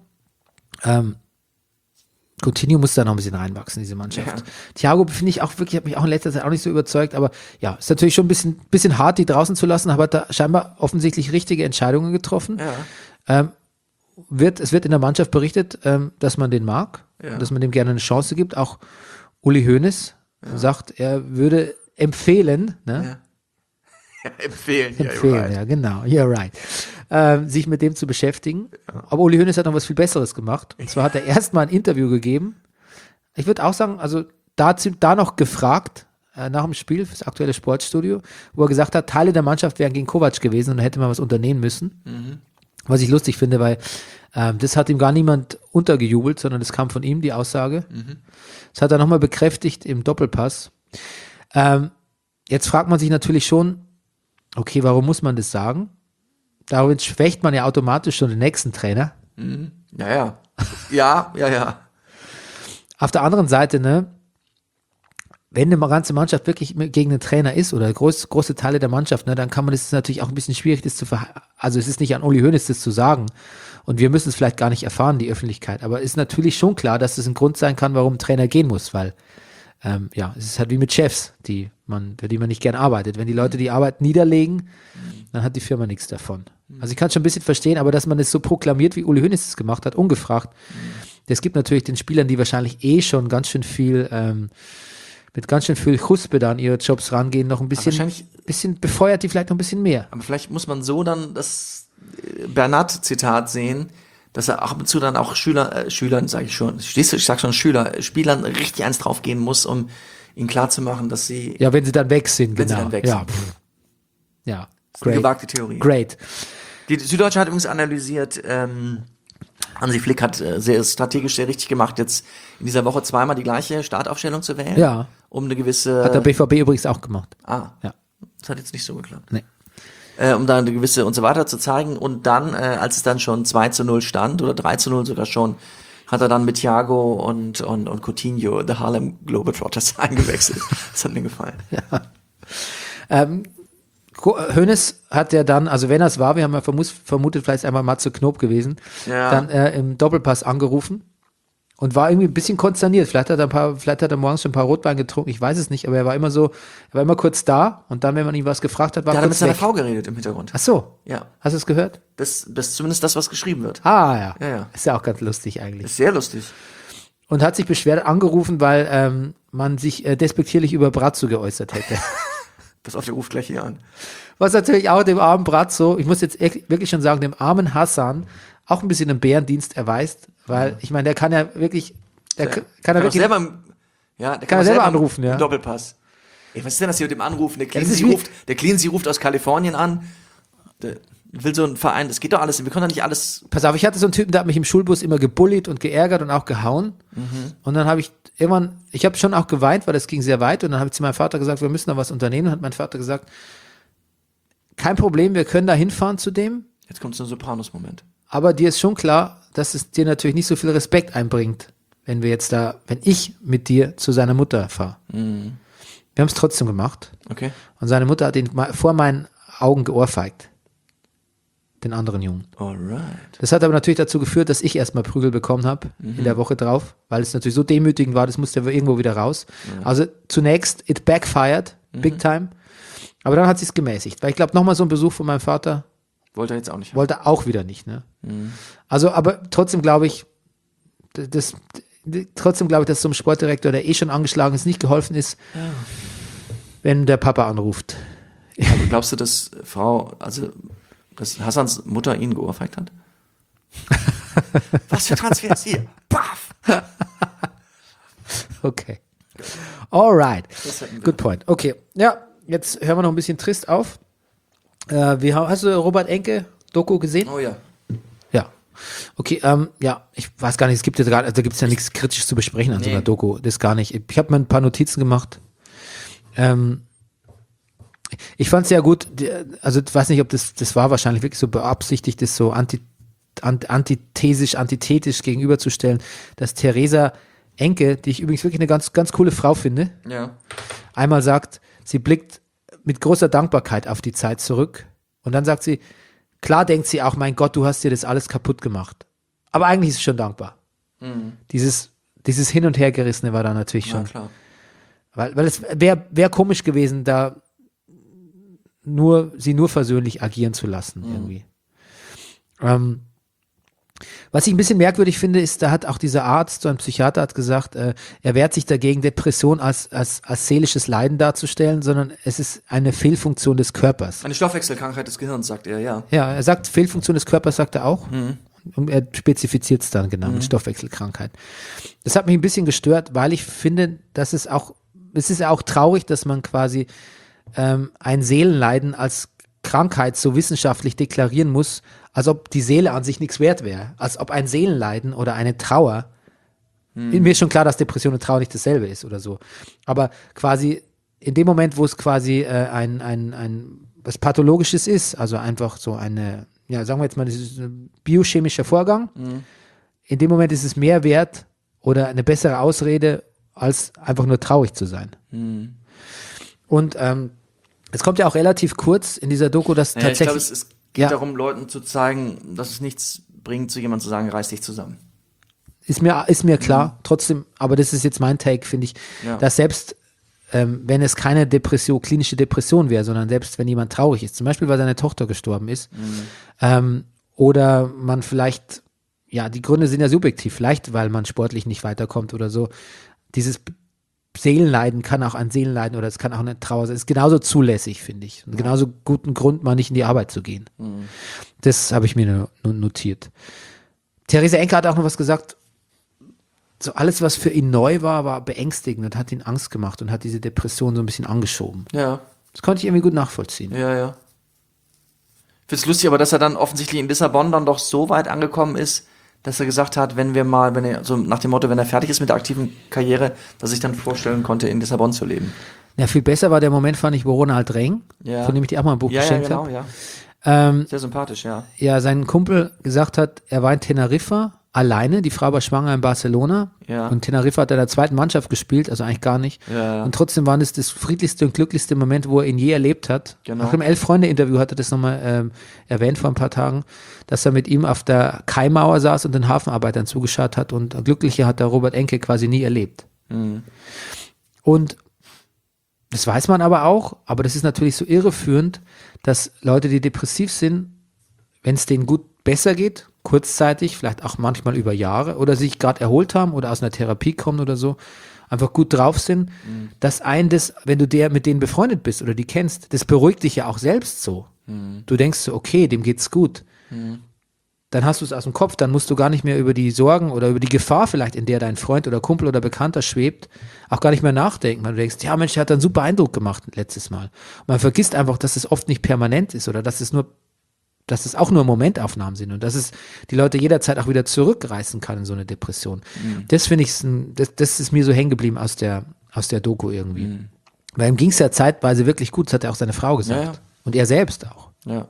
Coutinho muss da noch ein bisschen reinwachsen, diese Mannschaft. Ja. Thiago finde ich auch wirklich, hat mich auch in letzter Zeit auch nicht so überzeugt, aber ja, ist natürlich schon ein bisschen hart, die draußen zu lassen, aber hat da scheinbar offensichtlich richtige Entscheidungen getroffen. Ja. Es wird in der Mannschaft berichtet, dass man den mag, dass man dem gerne eine Chance gibt. Auch Uli Hoeneß sagt, er würde empfehlen, ne? Ja, empfehlen, Ja, genau, you're right. Sich mit dem zu beschäftigen. Ja. Aber Uli Hoeneß hat noch was viel Besseres gemacht. Und zwar hat er erstmal ein Interview gegeben. Ich würde auch sagen, also da noch gefragt, nach dem Spiel fürs aktuelle Sportstudio, wo er gesagt hat, Teile der Mannschaft wären gegen Kovac gewesen und da hätte man was unternehmen müssen. Was ich lustig finde, weil das hat ihm gar niemand untergejubelt, sondern das kam von ihm, die Aussage. Das hat er nochmal bekräftigt im Doppelpass. Jetzt fragt man sich natürlich schon, okay, warum muss man das sagen? Damit schwächt man ja automatisch schon den nächsten Trainer. Ja. Auf der anderen Seite, ne, wenn eine ganze Mannschaft wirklich gegen den Trainer ist oder große Teile der Mannschaft, ne, dann kann man das natürlich auch ein bisschen schwierig, also es ist nicht an Uli Hoeneß, das zu sagen. Und wir müssen es vielleicht gar nicht erfahren, die Öffentlichkeit. Aber ist natürlich schon klar, dass es ein Grund sein kann, warum ein Trainer gehen muss, weil es ist halt wie mit Chefs, für die man nicht gern arbeitet. Wenn die Leute die Arbeit niederlegen, dann hat die Firma nichts davon. Also ich kann es schon ein bisschen verstehen, aber dass man es so proklamiert, wie Uli Hoeneß es gemacht hat, ungefragt, das gibt natürlich den Spielern, die wahrscheinlich schon ganz schön viel mit ganz schön viel Chuspe da an ihre Jobs rangehen, noch ein bisschen befeuert die vielleicht noch ein bisschen mehr. Aber vielleicht muss man so dann das Bernat-Zitat sehen, dass er ab und zu dann auch Schülern, sage ich schon, ich sag schon Spielern richtig eins draufgehen muss, um ihnen klarzumachen, dass sie... Ja, wenn sie dann weg sind, wenn genau. sie dann weg sind. Ja, das ist eine gewagte Theorie. Great. Die Süddeutsche hat übrigens analysiert, Hansi Flick hat sehr strategisch sehr richtig gemacht, jetzt in dieser Woche zweimal die gleiche Startaufstellung zu wählen. Ja. Um eine gewisse... Hat der BVB übrigens auch gemacht. Ja. Das hat jetzt nicht so geklappt. Nee. Um da eine gewisse und so weiter zu zeigen. Und dann, als es dann schon 2-0 stand, oder 3-0 sogar schon, hat er dann mit Thiago und Coutinho The Harlem Globetrotters eingewechselt. Das hat mir gefallen. Ja. Hoeneß hat ja dann, also wenn er es war, wir haben ja vermutet, vielleicht einmal Matze Knob gewesen, dann im Doppelpass angerufen Und war irgendwie ein bisschen konsterniert. Vielleicht hat er morgens schon ein paar Rotwein getrunken, ich weiß es nicht, aber er war immer kurz da und dann, wenn man ihn was gefragt hat, war Der er hat mit kurz seiner weg. Frau geredet im Hintergrund. Ach so, Ja. hast du es gehört? Das ist zumindest das, was geschrieben wird. Ah, ja. Ja. Ist ja auch ganz lustig eigentlich. Ist sehr lustig. Und hat sich beschwert, angerufen, weil man sich despektierlich über Brazzo geäußert hätte. Pass auf, der ruft gleich hier an. Was natürlich auch dem armen Brazzo, ich muss jetzt wirklich schon sagen, dem armen Hassan auch ein bisschen einen Bärendienst erweist, weil ich meine, der kann ja wirklich, kann er Kann auch wirklich, selber, der kann er auch selber anrufen, ja. Im Doppelpass. Ey, was ist denn das hier mit dem Anrufen? Der das ist Cleansy ruft aus Kalifornien an. Der will so ein Verein, das geht doch alles. Wir können doch nicht alles. pass auf, ich hatte so einen Typen, der hat mich im Schulbus immer gebullied und geärgert und auch gehauen. Und dann habe ich habe schon auch geweint, weil das ging sehr weit. Und dann habe ich zu meinem Vater gesagt, wir müssen da was unternehmen. Und hat mein Vater gesagt, kein Problem, wir können da hinfahren zu dem. Jetzt kommt so ein Sopranos-Moment. Aber dir ist schon klar, dass es dir natürlich nicht so viel Respekt einbringt, wenn ich mit dir zu seiner Mutter fahre. Wir haben es trotzdem gemacht. Okay. Und seine Mutter hat ihn vor meinen Augen geohrfeigt. Den anderen Jungen. Alright. Das hat aber natürlich dazu geführt, dass ich erstmal Prügel bekommen habe in der Woche drauf, weil es natürlich so demütigend war, das musste irgendwo wieder raus. Also zunächst, it backfired, big time. Aber dann hat sich's gemäßigt. Weil ich glaube, nochmal so ein Besuch von meinem Vater Wollte er jetzt auch nicht. wollte er auch wieder nicht. Ne? Also, aber trotzdem glaube ich, dass so einem Sportdirektor, der schon angeschlagen ist, nicht geholfen ist, wenn der Papa anruft. Aber glaubst du, dass dass Hassans Mutter ihn geohrfeigt hat? Was für Transfers hier? Paff! Okay. Alright. Das hätten wir. Good point. Okay. Ja, jetzt hören wir noch ein bisschen trist auf. Hast du Robert Enke Doku gesehen? Oh ja. Ja. Okay, ja, ich weiß gar nicht, es gibt ja gerade, also da gibt es ja nichts kritisch zu besprechen an so einer Doku, das gar nicht. Ich habe mir ein paar Notizen gemacht. Ich fand es sehr gut, also ich weiß nicht, ob das war wahrscheinlich wirklich so beabsichtigt, das so antithetisch gegenüberzustellen, dass Theresa Enke, die ich übrigens wirklich eine ganz, ganz coole Frau finde, Ja. einmal sagt, sie blickt mit großer Dankbarkeit auf die Zeit zurück und dann sagt sie, klar denkt sie auch, mein Gott, du hast dir das alles kaputt gemacht. Aber eigentlich ist sie schon dankbar. Dieses Hin- und Hergerissene war da natürlich Ja, schon. klar. Weil es wäre komisch gewesen, da sie nur versöhnlich agieren zu lassen irgendwie. Was ich ein bisschen merkwürdig finde, ist, da hat auch dieser Arzt, so ein Psychiater hat gesagt, er wehrt sich dagegen, Depression als seelisches Leiden darzustellen, sondern es ist eine Fehlfunktion des Körpers. Eine Stoffwechselkrankheit des Gehirns, sagt er, ja. Ja, er sagt, Fehlfunktion des Körpers sagt er auch. Und er spezifiziert es dann genau mit Stoffwechselkrankheit. Das hat mich ein bisschen gestört, weil ich finde, es ist ja auch traurig, dass man quasi ein Seelenleiden als Krankheit so wissenschaftlich deklarieren muss, als ob die Seele an sich nichts wert wäre. Als ob ein Seelenleiden oder eine Trauer, mir ist schon klar, dass Depression und Trauer nicht dasselbe ist oder so, aber quasi in dem Moment, wo es quasi was Pathologisches ist, also einfach so eine, ja, sagen wir jetzt mal, das ist ein biochemischer Vorgang, in dem Moment ist es mehr wert oder eine bessere Ausrede, als einfach nur traurig zu sein. Und es kommt ja auch relativ kurz in dieser Doku, dass Ja, ich glaube, tatsächlich es geht darum, Leuten zu zeigen, dass es nichts bringt, zu jemandem zu sagen, reiß dich zusammen. ist mir klar, trotzdem, aber das ist jetzt mein Take, finde ich, Ja. dass selbst wenn es keine klinische Depression wäre, sondern selbst wenn jemand traurig ist, zum Beispiel weil seine Tochter gestorben ist, oder man vielleicht, ja, die Gründe sind ja subjektiv, vielleicht weil man sportlich nicht weiterkommt oder so, dieses Seelenleiden kann auch ein Seelenleiden oder es kann auch eine Trauer sein, ist genauso zulässig, finde ich. Und genauso guten Grund, mal nicht in die Arbeit zu gehen. Das habe ich mir notiert. Theresa Enke hat auch noch was gesagt, so alles, was für ihn neu war, war beängstigend und hat ihn Angst gemacht und hat diese Depression so ein bisschen angeschoben. Ja, Das konnte ich irgendwie gut nachvollziehen. ja. Ich finde es lustig, aber dass er dann offensichtlich in Lissabon dann doch so weit angekommen ist, dass er gesagt hat, wenn er, so nach dem Motto, wenn er fertig ist mit der aktiven Karriere, dass ich dann vorstellen konnte, in Lissabon zu leben. Ja, viel besser war der Moment, fand ich, wo Ronald Reng, Ja. von dem ich dir auch mal ein Buch Ja, geschenkt genau, habe. ja. Sehr sympathisch, ja. Ja, sein Kumpel gesagt hat, er war in Teneriffa alleine. Die Frau war schwanger in Barcelona. Ja. Und Teneriffa hat in der zweiten Mannschaft gespielt, also eigentlich gar nicht. Ja. Und trotzdem war das friedlichste und glücklichste Moment, wo er ihn je erlebt hat. Genau. Auch im Elf-Freunde-Interview hat er das nochmal erwähnt vor ein paar Tagen, dass er mit ihm auf der Kaimauer saß und den Hafenarbeitern zugeschaut hat. Und glücklicher hat der Robert Enke quasi nie erlebt. Und das weiß man aber auch, aber das ist natürlich so irreführend, dass Leute, die depressiv sind, wenn es denen gut besser geht, kurzzeitig, vielleicht auch manchmal über Jahre oder sich gerade erholt haben oder aus einer Therapie kommen oder so, einfach gut drauf sind, dass wenn du mit denen befreundet bist oder die kennst, das beruhigt dich ja auch selbst so. Du denkst so, okay, dem geht's gut. Dann hast du es aus dem Kopf, dann musst du gar nicht mehr über die Sorgen oder über die Gefahr vielleicht, in der dein Freund oder Kumpel oder Bekannter schwebt, auch gar nicht mehr nachdenken, weil du denkst, ja Mensch, der hat einen super Eindruck gemacht letztes Mal. Und man vergisst einfach, dass es oft nicht permanent ist oder dass es auch nur Momentaufnahmen sind und dass es die Leute jederzeit auch wieder zurückreißen kann in so eine Depression. Das finde ich, das ist mir so hängen geblieben aus der Doku irgendwie. Weil ihm ging es ja zeitweise wirklich gut, das hat ja auch seine Frau gesagt. Ja. Und er selbst auch. Ja.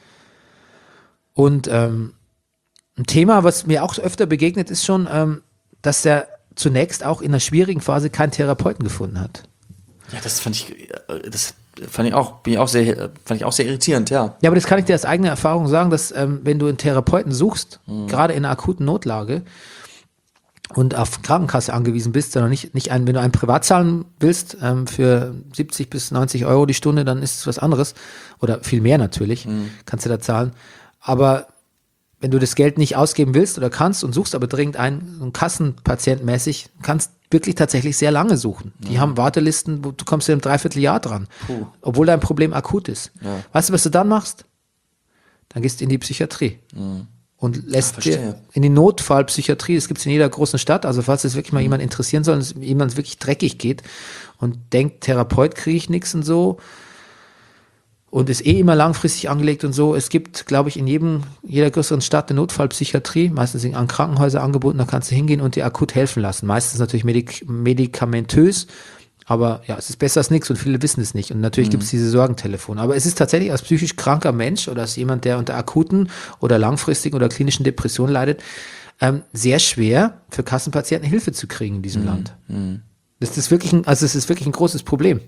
Und ein Thema, was mir auch öfter begegnet, ist schon, dass er zunächst auch in einer schwierigen Phase keinen Therapeuten gefunden hat. Ja, das fand ich auch sehr irritierend, ja. Ja, aber das kann ich dir aus eigener Erfahrung sagen, dass wenn du einen Therapeuten suchst, gerade in einer akuten Notlage und auf Krankenkasse angewiesen bist, sondern wenn du einen privat zahlen willst für 70 bis 90 Euro die Stunde, dann ist es was anderes oder viel mehr natürlich, kannst du da zahlen. Aber wenn du das Geld nicht ausgeben willst oder kannst und suchst aber dringend einen Kassenpatient mäßig, kannst wirklich tatsächlich sehr lange suchen. Die haben Wartelisten, wo du kommst in einem Dreivierteljahr dran, obwohl dein Problem akut ist. Ja. Weißt du, was du dann machst? Dann gehst du in die Psychiatrie und lässt dir verstehe. in die Notfallpsychiatrie, das gibt es in jeder großen Stadt, also falls es wirklich mal jemand interessieren soll, dass jemand wirklich dreckig geht und denkt, Therapeut kriege ich nichts und so, und ist immer langfristig angelegt und so. Es gibt, glaube ich, in jeder größeren Stadt eine Notfallpsychiatrie, meistens an Krankenhäuser angebunden, da kannst du hingehen und dir akut helfen lassen. Meistens natürlich medikamentös, aber ja, es ist besser als nichts und viele wissen es nicht. Und natürlich gibt es diese Sorgentelefone. Aber es ist tatsächlich als psychisch kranker Mensch oder als jemand, der unter akuten oder langfristigen oder klinischen Depressionen leidet, sehr schwer für Kassenpatienten Hilfe zu kriegen in diesem Land. Das ist wirklich es ist wirklich ein großes Problem.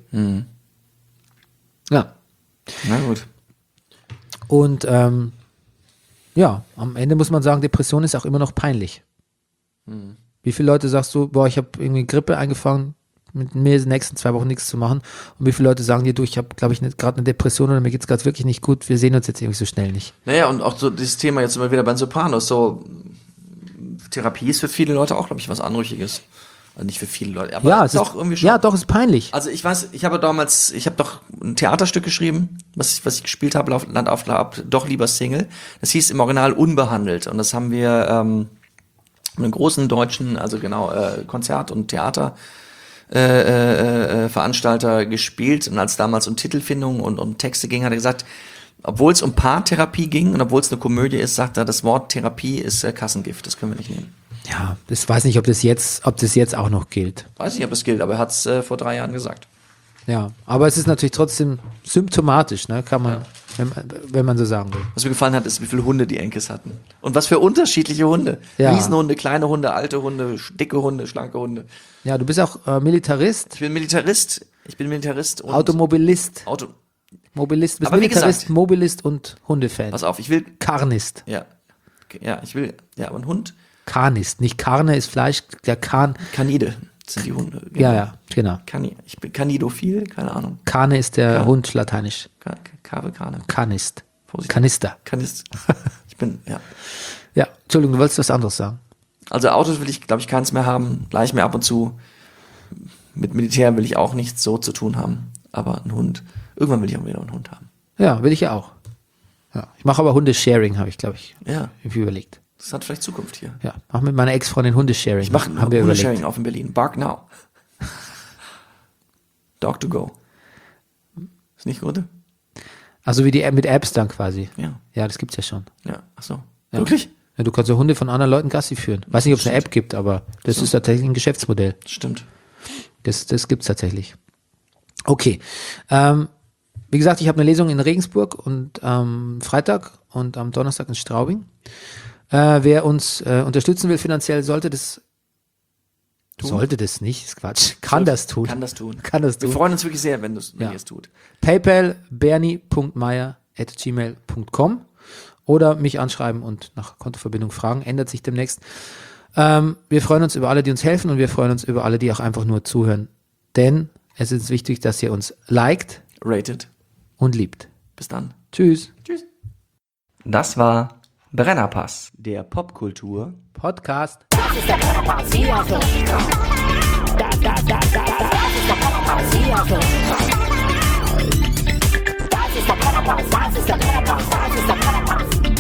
Ja. Na gut. Und ja, am Ende muss man sagen, Depression ist auch immer noch peinlich. Wie viele Leute sagst du, boah, ich habe irgendwie Grippe eingefangen, mit mir in den nächsten 2 Wochen nichts zu machen? Und wie viele Leute sagen dir, du, ich habe, glaube ich, gerade eine Depression oder mir geht's gerade wirklich nicht gut, wir sehen uns jetzt irgendwie so schnell nicht. Naja, und auch so dieses Thema jetzt immer wieder beim Sopranos, so Therapie ist für viele Leute auch, glaube ich, was Anrüchiges. Also nicht für viele Leute, aber Ja, es doch irgendwie schon. Ja, doch, es ist peinlich. Also ich weiß, ich habe doch ein Theaterstück geschrieben, was ich gespielt habe, Land auf doch lieber Single. Das hieß im Original Unbehandelt und das haben wir einen großen deutschen, also genau, Konzert- und Theaterveranstalter gespielt und als damals um Titelfindung und um Texte ging, hat er gesagt, obwohl es um Paartherapie ging und obwohl es eine Komödie ist, sagt er, das Wort Therapie ist Kassengift, das können wir nicht nehmen. Ja, ich weiß nicht, ob das jetzt auch noch gilt. Weiß nicht, ob es gilt, aber er hat es vor 3 Jahren gesagt. Ja, aber es ist natürlich trotzdem symptomatisch, ne? Kann man, wenn man so sagen will. Was mir gefallen hat, ist, wie viele Hunde die Enkes hatten. Und was für unterschiedliche Hunde. Ja. Riesenhunde, kleine Hunde, alte Hunde, dicke Hunde, schlanke Hunde. Ja, du bist auch Militarist, Ich bin Militarist und Automobilist, Mobilist, bist Aber wie Militarist, gesagt- Mobilist und Hundefan. pass auf, ich will, Karnist. ja, aber ein Hund, Karnist, nicht Karne ist Fleisch, der Kahn. Kanide sind die Hunde. Ja, genau. Ich bin Kanidophil, keine Ahnung. Karne ist der Hund lateinisch. Kane. Karnist. Vorsicht. Kanister. Kanist. Ich bin, ja. Ja, Entschuldigung, du wolltest was anderes sagen. Also Autos will ich, glaube ich, keins mehr haben. Leih ich mir ab und zu. Mit Militär will ich auch nichts so zu tun haben. Aber ein Hund. Irgendwann will ich auch wieder einen Hund haben. Ja, will ich ja auch. Ja, ich mache aber Hundesharing, habe ich, glaube ich, Ja, irgendwie überlegt. das hat vielleicht Zukunft hier. Ja, mach mit meiner Ex-Freundin Hundesharing. Ich mache haben wir überlegt. Hundesharing auf in Berlin. Bark now. Dog to go. Ist nicht gut? Also wie die mit Apps dann quasi. Ja. Ja, das gibt's ja schon. Ja, ach so. Ja. Wirklich? Ja, du kannst ja Hunde von anderen Leuten Gassi führen. Weiß nicht, ob es eine App gibt, aber das ist tatsächlich ein Geschäftsmodell. Stimmt. Das gibt's tatsächlich. Okay. Wie gesagt, ich habe eine Lesung in Regensburg und Freitag und am Donnerstag in Straubing. Wer uns unterstützen will finanziell, sollte das nicht, ist Quatsch. Kann das tun. Kann das tun. Kann das Wir tun. freuen uns wirklich sehr, wenn Ja. ihr es tut. PayPal bernie.meier@gmail.com oder mich anschreiben und nach Kontoverbindung fragen. Ändert sich demnächst. Wir freuen uns über alle, die uns helfen, und wir freuen uns über alle, die auch einfach nur zuhören. Denn es ist wichtig, dass ihr uns liked Rated. und liebt. Bis dann. Tschüss. Tschüss. Das war Brennerpass. Der Popkultur Podcast. Das ist der Brennerpass, hier so. Das ist der Brennerpass, hier so. Das ist der Brennerpass, das ist der Brennerpass, das ist der Brennerpass.